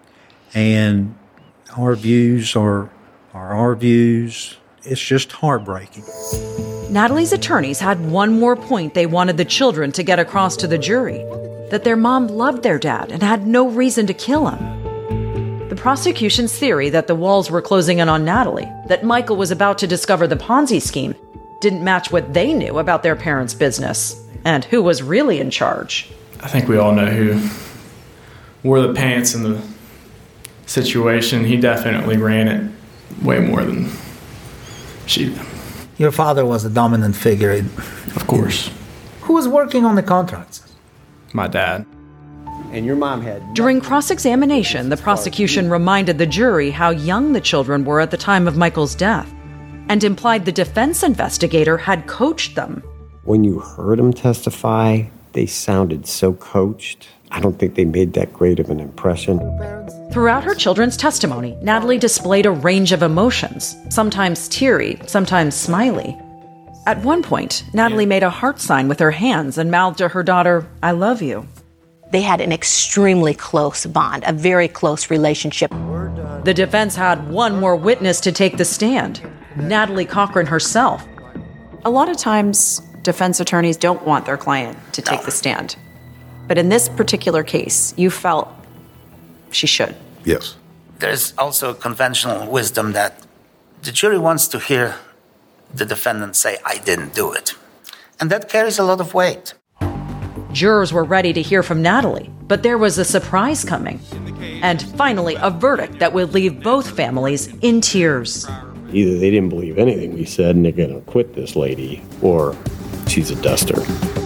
And our views are our views. It's just heartbreaking. Natalie's attorneys had one more point they wanted the children to get across to the jury, that their mom loved their dad and had no reason to kill him. The prosecution's theory that the walls were closing in on Natalie, that Michael was about to discover the Ponzi scheme, didn't match what they knew about their parents' business and who was really in charge. I think we all know who wore the pants in the situation. He definitely ran it way more than she did. Your father was a dominant figure. Of course. Who was working on the contracts? My dad. And your mom had... During cross-examination, the prosecution reminded the jury how young the children were at the time of Michael's death and implied the defense investigator had coached them. When you heard them testify, they sounded so coached. I don't think they made that great of an impression. Throughout her children's testimony, Natalie displayed a range of emotions, sometimes teary, sometimes smiley. At one point, Natalie made a heart sign with her hands and mouthed to her daughter, "I love you." They had an extremely close bond, a very close relationship. The defense had one more witness to take the stand, Natalie Cochran herself. A lot of times, defense attorneys don't want their client to take the stand. But in this particular case, you felt she should. Yes. There's also conventional wisdom that the jury wants to hear the defendant say, "I didn't do it." And that carries a lot of weight. Jurors were ready to hear from Natalie, but there was a surprise coming. And finally, a verdict that would leave both families in tears. Either they didn't believe anything we said and they're going to quit this lady, or she's a duster.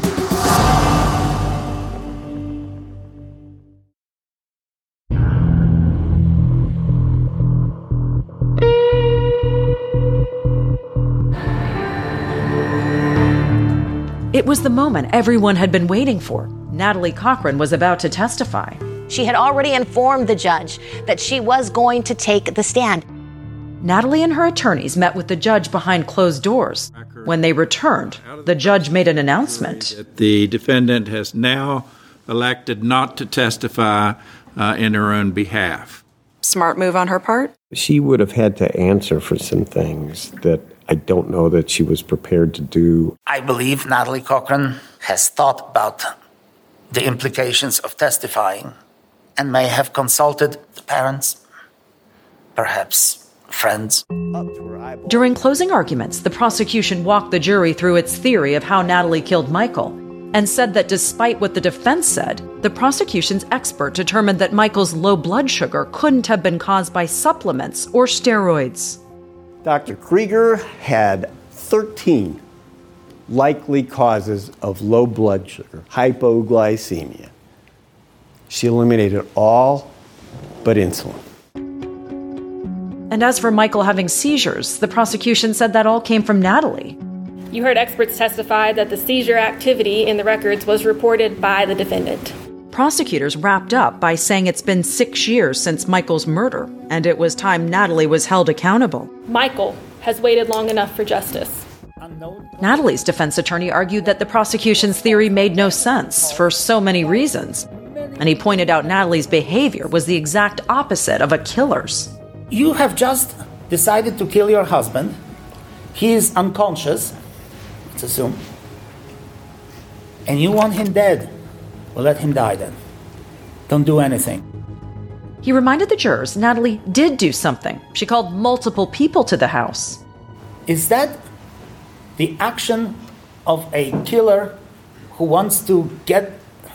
It was the moment everyone had been waiting for. Natalie Cochran was about to testify. She had already informed the judge that she was going to take the stand. Natalie and her attorneys met with the judge behind closed doors. When they returned, the judge made an announcement. The defendant has now elected not to testify in her own behalf. Smart move on her part? She would have had to answer for some things that I don't know that she was prepared to do. I believe Natalie Cochran has thought about the implications of testifying and may have consulted the parents, perhaps friends. During closing arguments, the prosecution walked the jury through its theory of how Natalie killed Michael and said that despite what the defense said, the prosecution's expert determined that Michael's low blood sugar couldn't have been caused by supplements or steroids. Dr. Krieger had 13 likely causes of low blood sugar, hypoglycemia. She eliminated all but insulin. And as for Michael having seizures, the prosecution said that all came from Natalie. You heard experts testify that the seizure activity in the records was reported by the defendant. Prosecutors wrapped up by saying it's been 6 years since Michael's murder, and it was time Natalie was held accountable. Michael has waited long enough for justice. Natalie's defense attorney argued that the prosecution's theory made no sense for so many reasons, and he pointed out Natalie's behavior was the exact opposite of a killer's. You have just decided to kill your husband. He is unconscious, let's assume. And you want him dead. Well, let him die then. Don't do anything. He reminded the jurors Natalie did do something. She called multiple people to the house. Is that the action of a killer who wants to get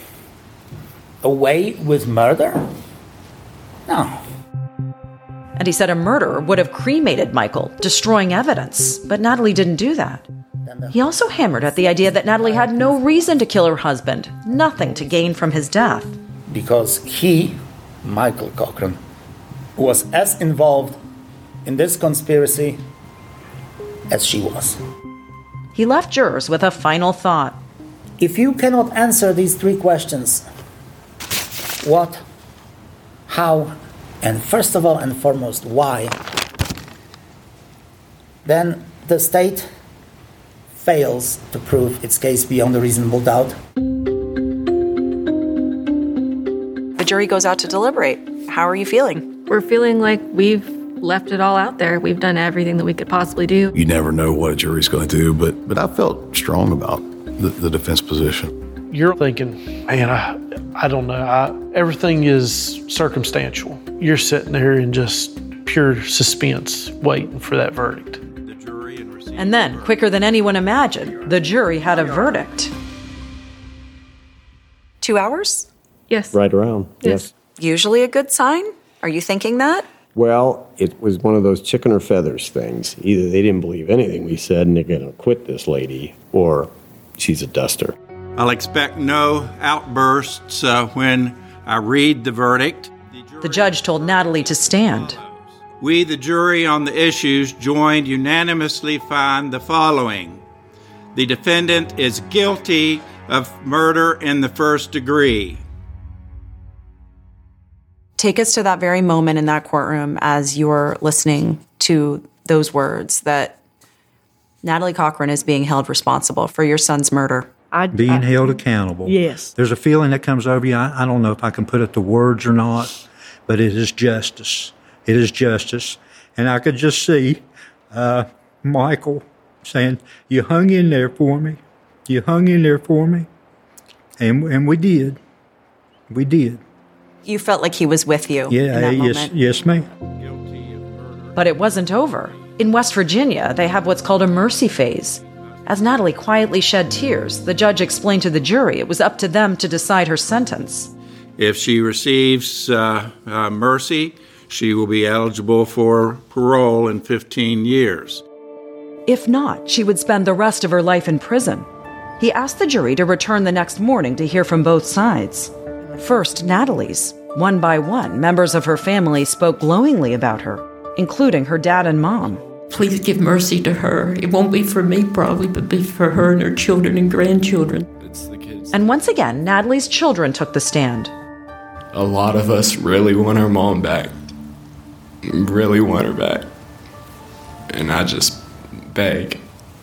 away with murder? No. And he said a murderer would have cremated Michael, destroying evidence, but Natalie didn't do that. He also hammered at the idea that Natalie had no reason to kill her husband, nothing to gain from his death. Because he, Michael Cochran, was as involved in this conspiracy as she was. He left jurors with a final thought. If you cannot answer these three questions, what, how, And first of all and foremost, why? Then the state fails to prove its case beyond a reasonable doubt. The jury goes out to deliberate. How are you feeling? We're feeling like we've left it all out there. We've done everything that we could possibly do. You never know what a jury's going to do, but I felt strong about the defense position. You're thinking, man, I don't know. Everything is circumstantial. You're sitting there in just pure suspense, waiting for that verdict. And then, quicker than anyone imagined, the jury had a verdict. 2 hours? Yes. Right around, yes. Usually a good sign? Are you thinking that? Well, it was one of those chicken or feathers things. Either they didn't believe anything we said and they're going to acquit this lady, or she's a duster. I'll expect no outbursts when I read the verdict. The judge told Natalie to stand. We, the jury on the issues, joined unanimously find the following. The defendant is guilty of murder in the first degree. Take us to that very moment in that courtroom as you're listening to those words that Natalie Cochran is being held responsible for your son's murder. Being held accountable. Yes. There's a feeling that comes over you. I don't know if I can put it to words or not, but it is justice. It is justice. And I could just see Michael saying, you hung in there for me. You hung in there for me. And we did. We did. You felt like he was with you in that moment. Yes, ma'am. But it wasn't over. In West Virginia, they have what's called a mercy phase. As Natalie quietly shed tears, the judge explained to the jury it was up to them to decide her sentence. If she receives mercy, she will be eligible for parole in 15 years. If not, she would spend the rest of her life in prison. He asked the jury to return the next morning to hear from both sides. First, Natalie's. One by one, members of her family spoke glowingly about her, including her dad and mom. Please give mercy to her. It won't be for me, probably, but be for her and her children and grandchildren. And once again, Natalie's children took the stand. A lot of us really want our mom back. Really want her back. And I just beg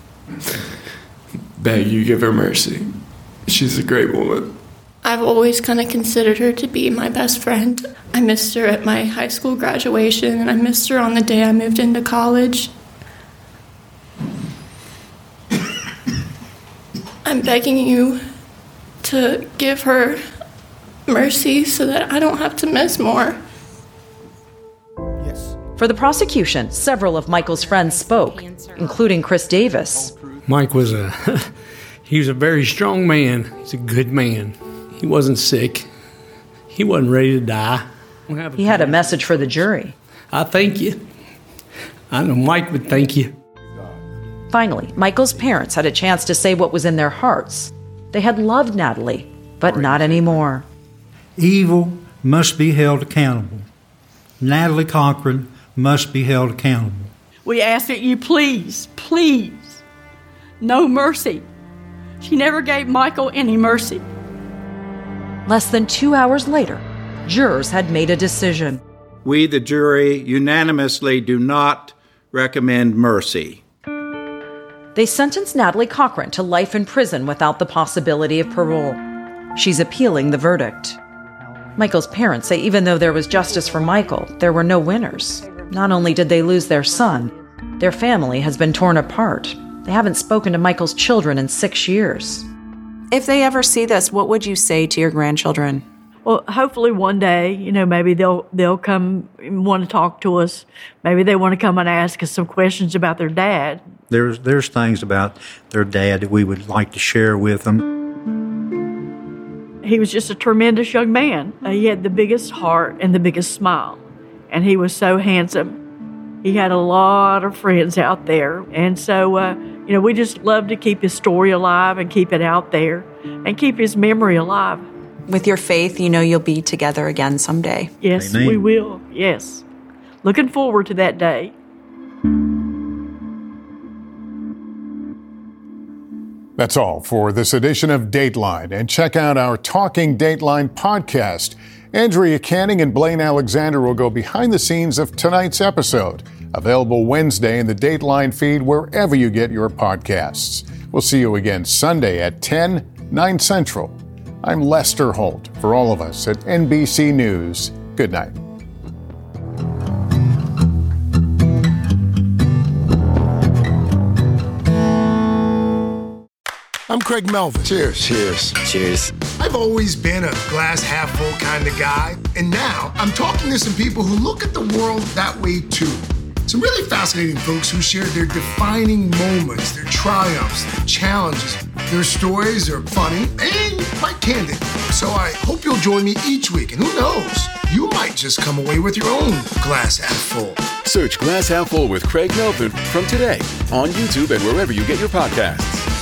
you, give her mercy. She's a great woman. I've always kind of considered her to be my best friend. I missed her at my high school graduation, and I missed her on the day I moved into college. I'm begging you to give her mercy so that I don't have to miss more. For the prosecution, several of Michael's friends spoke, including Chris Davis. Mike was he was a very strong man. He's a good man. He wasn't sick. He wasn't ready to die. He had a message for the jury. I thank you. I know Mike would thank you. Finally, Michael's parents had a chance to say what was in their hearts. They had loved Natalie, but not anymore. Evil must be held accountable. Natalie Cochran must be held accountable. We ask that you please, no mercy. She never gave Michael any mercy. Less than 2 hours later, jurors had made a decision. We, the jury, unanimously do not recommend mercy. They sentenced Natalie Cochran to life in prison without the possibility of parole. She's appealing the verdict. Michael's parents say even though there was justice for Michael, there were no winners. Not only did they lose their son, their family has been torn apart. They haven't spoken to Michael's children in 6 years. If they ever see this, what would you say to your grandchildren? Well, hopefully one day, maybe they'll come and want to talk to us. Maybe they want to come and ask us some questions about their dad. There's things about their dad that we would like to share with them. He was just a tremendous young man. He had the biggest heart and the biggest smile, and he was so handsome. He had a lot of friends out there, and so, we just love to keep his story alive and keep it out there and keep his memory alive. With your faith, you'll be together again someday. Yes, Amen. We will. Yes. Looking forward to that day. That's all for this edition of Dateline. And check out our Talking Dateline podcast Andrea Canning and Blaine Alexander will go behind the scenes of tonight's episode. Available Wednesday in the Dateline feed wherever you get your podcasts. We'll see you again Sunday at 10, 9 Central. I'm Lester Holt. For all of us at NBC News, good night. I'm Craig Melvin. Cheers. Cheers. Cheers. I've always been a glass half full kind of guy, and now I'm talking to some people who look at the world that way too. Some really fascinating folks who share their defining moments, their triumphs, their challenges. Their stories are funny and quite candid. So I hope you'll join me each week, and who knows, you might just come away with your own glass half full. Search Glass Half Full with Craig Melvin from today on YouTube and wherever you get your podcasts.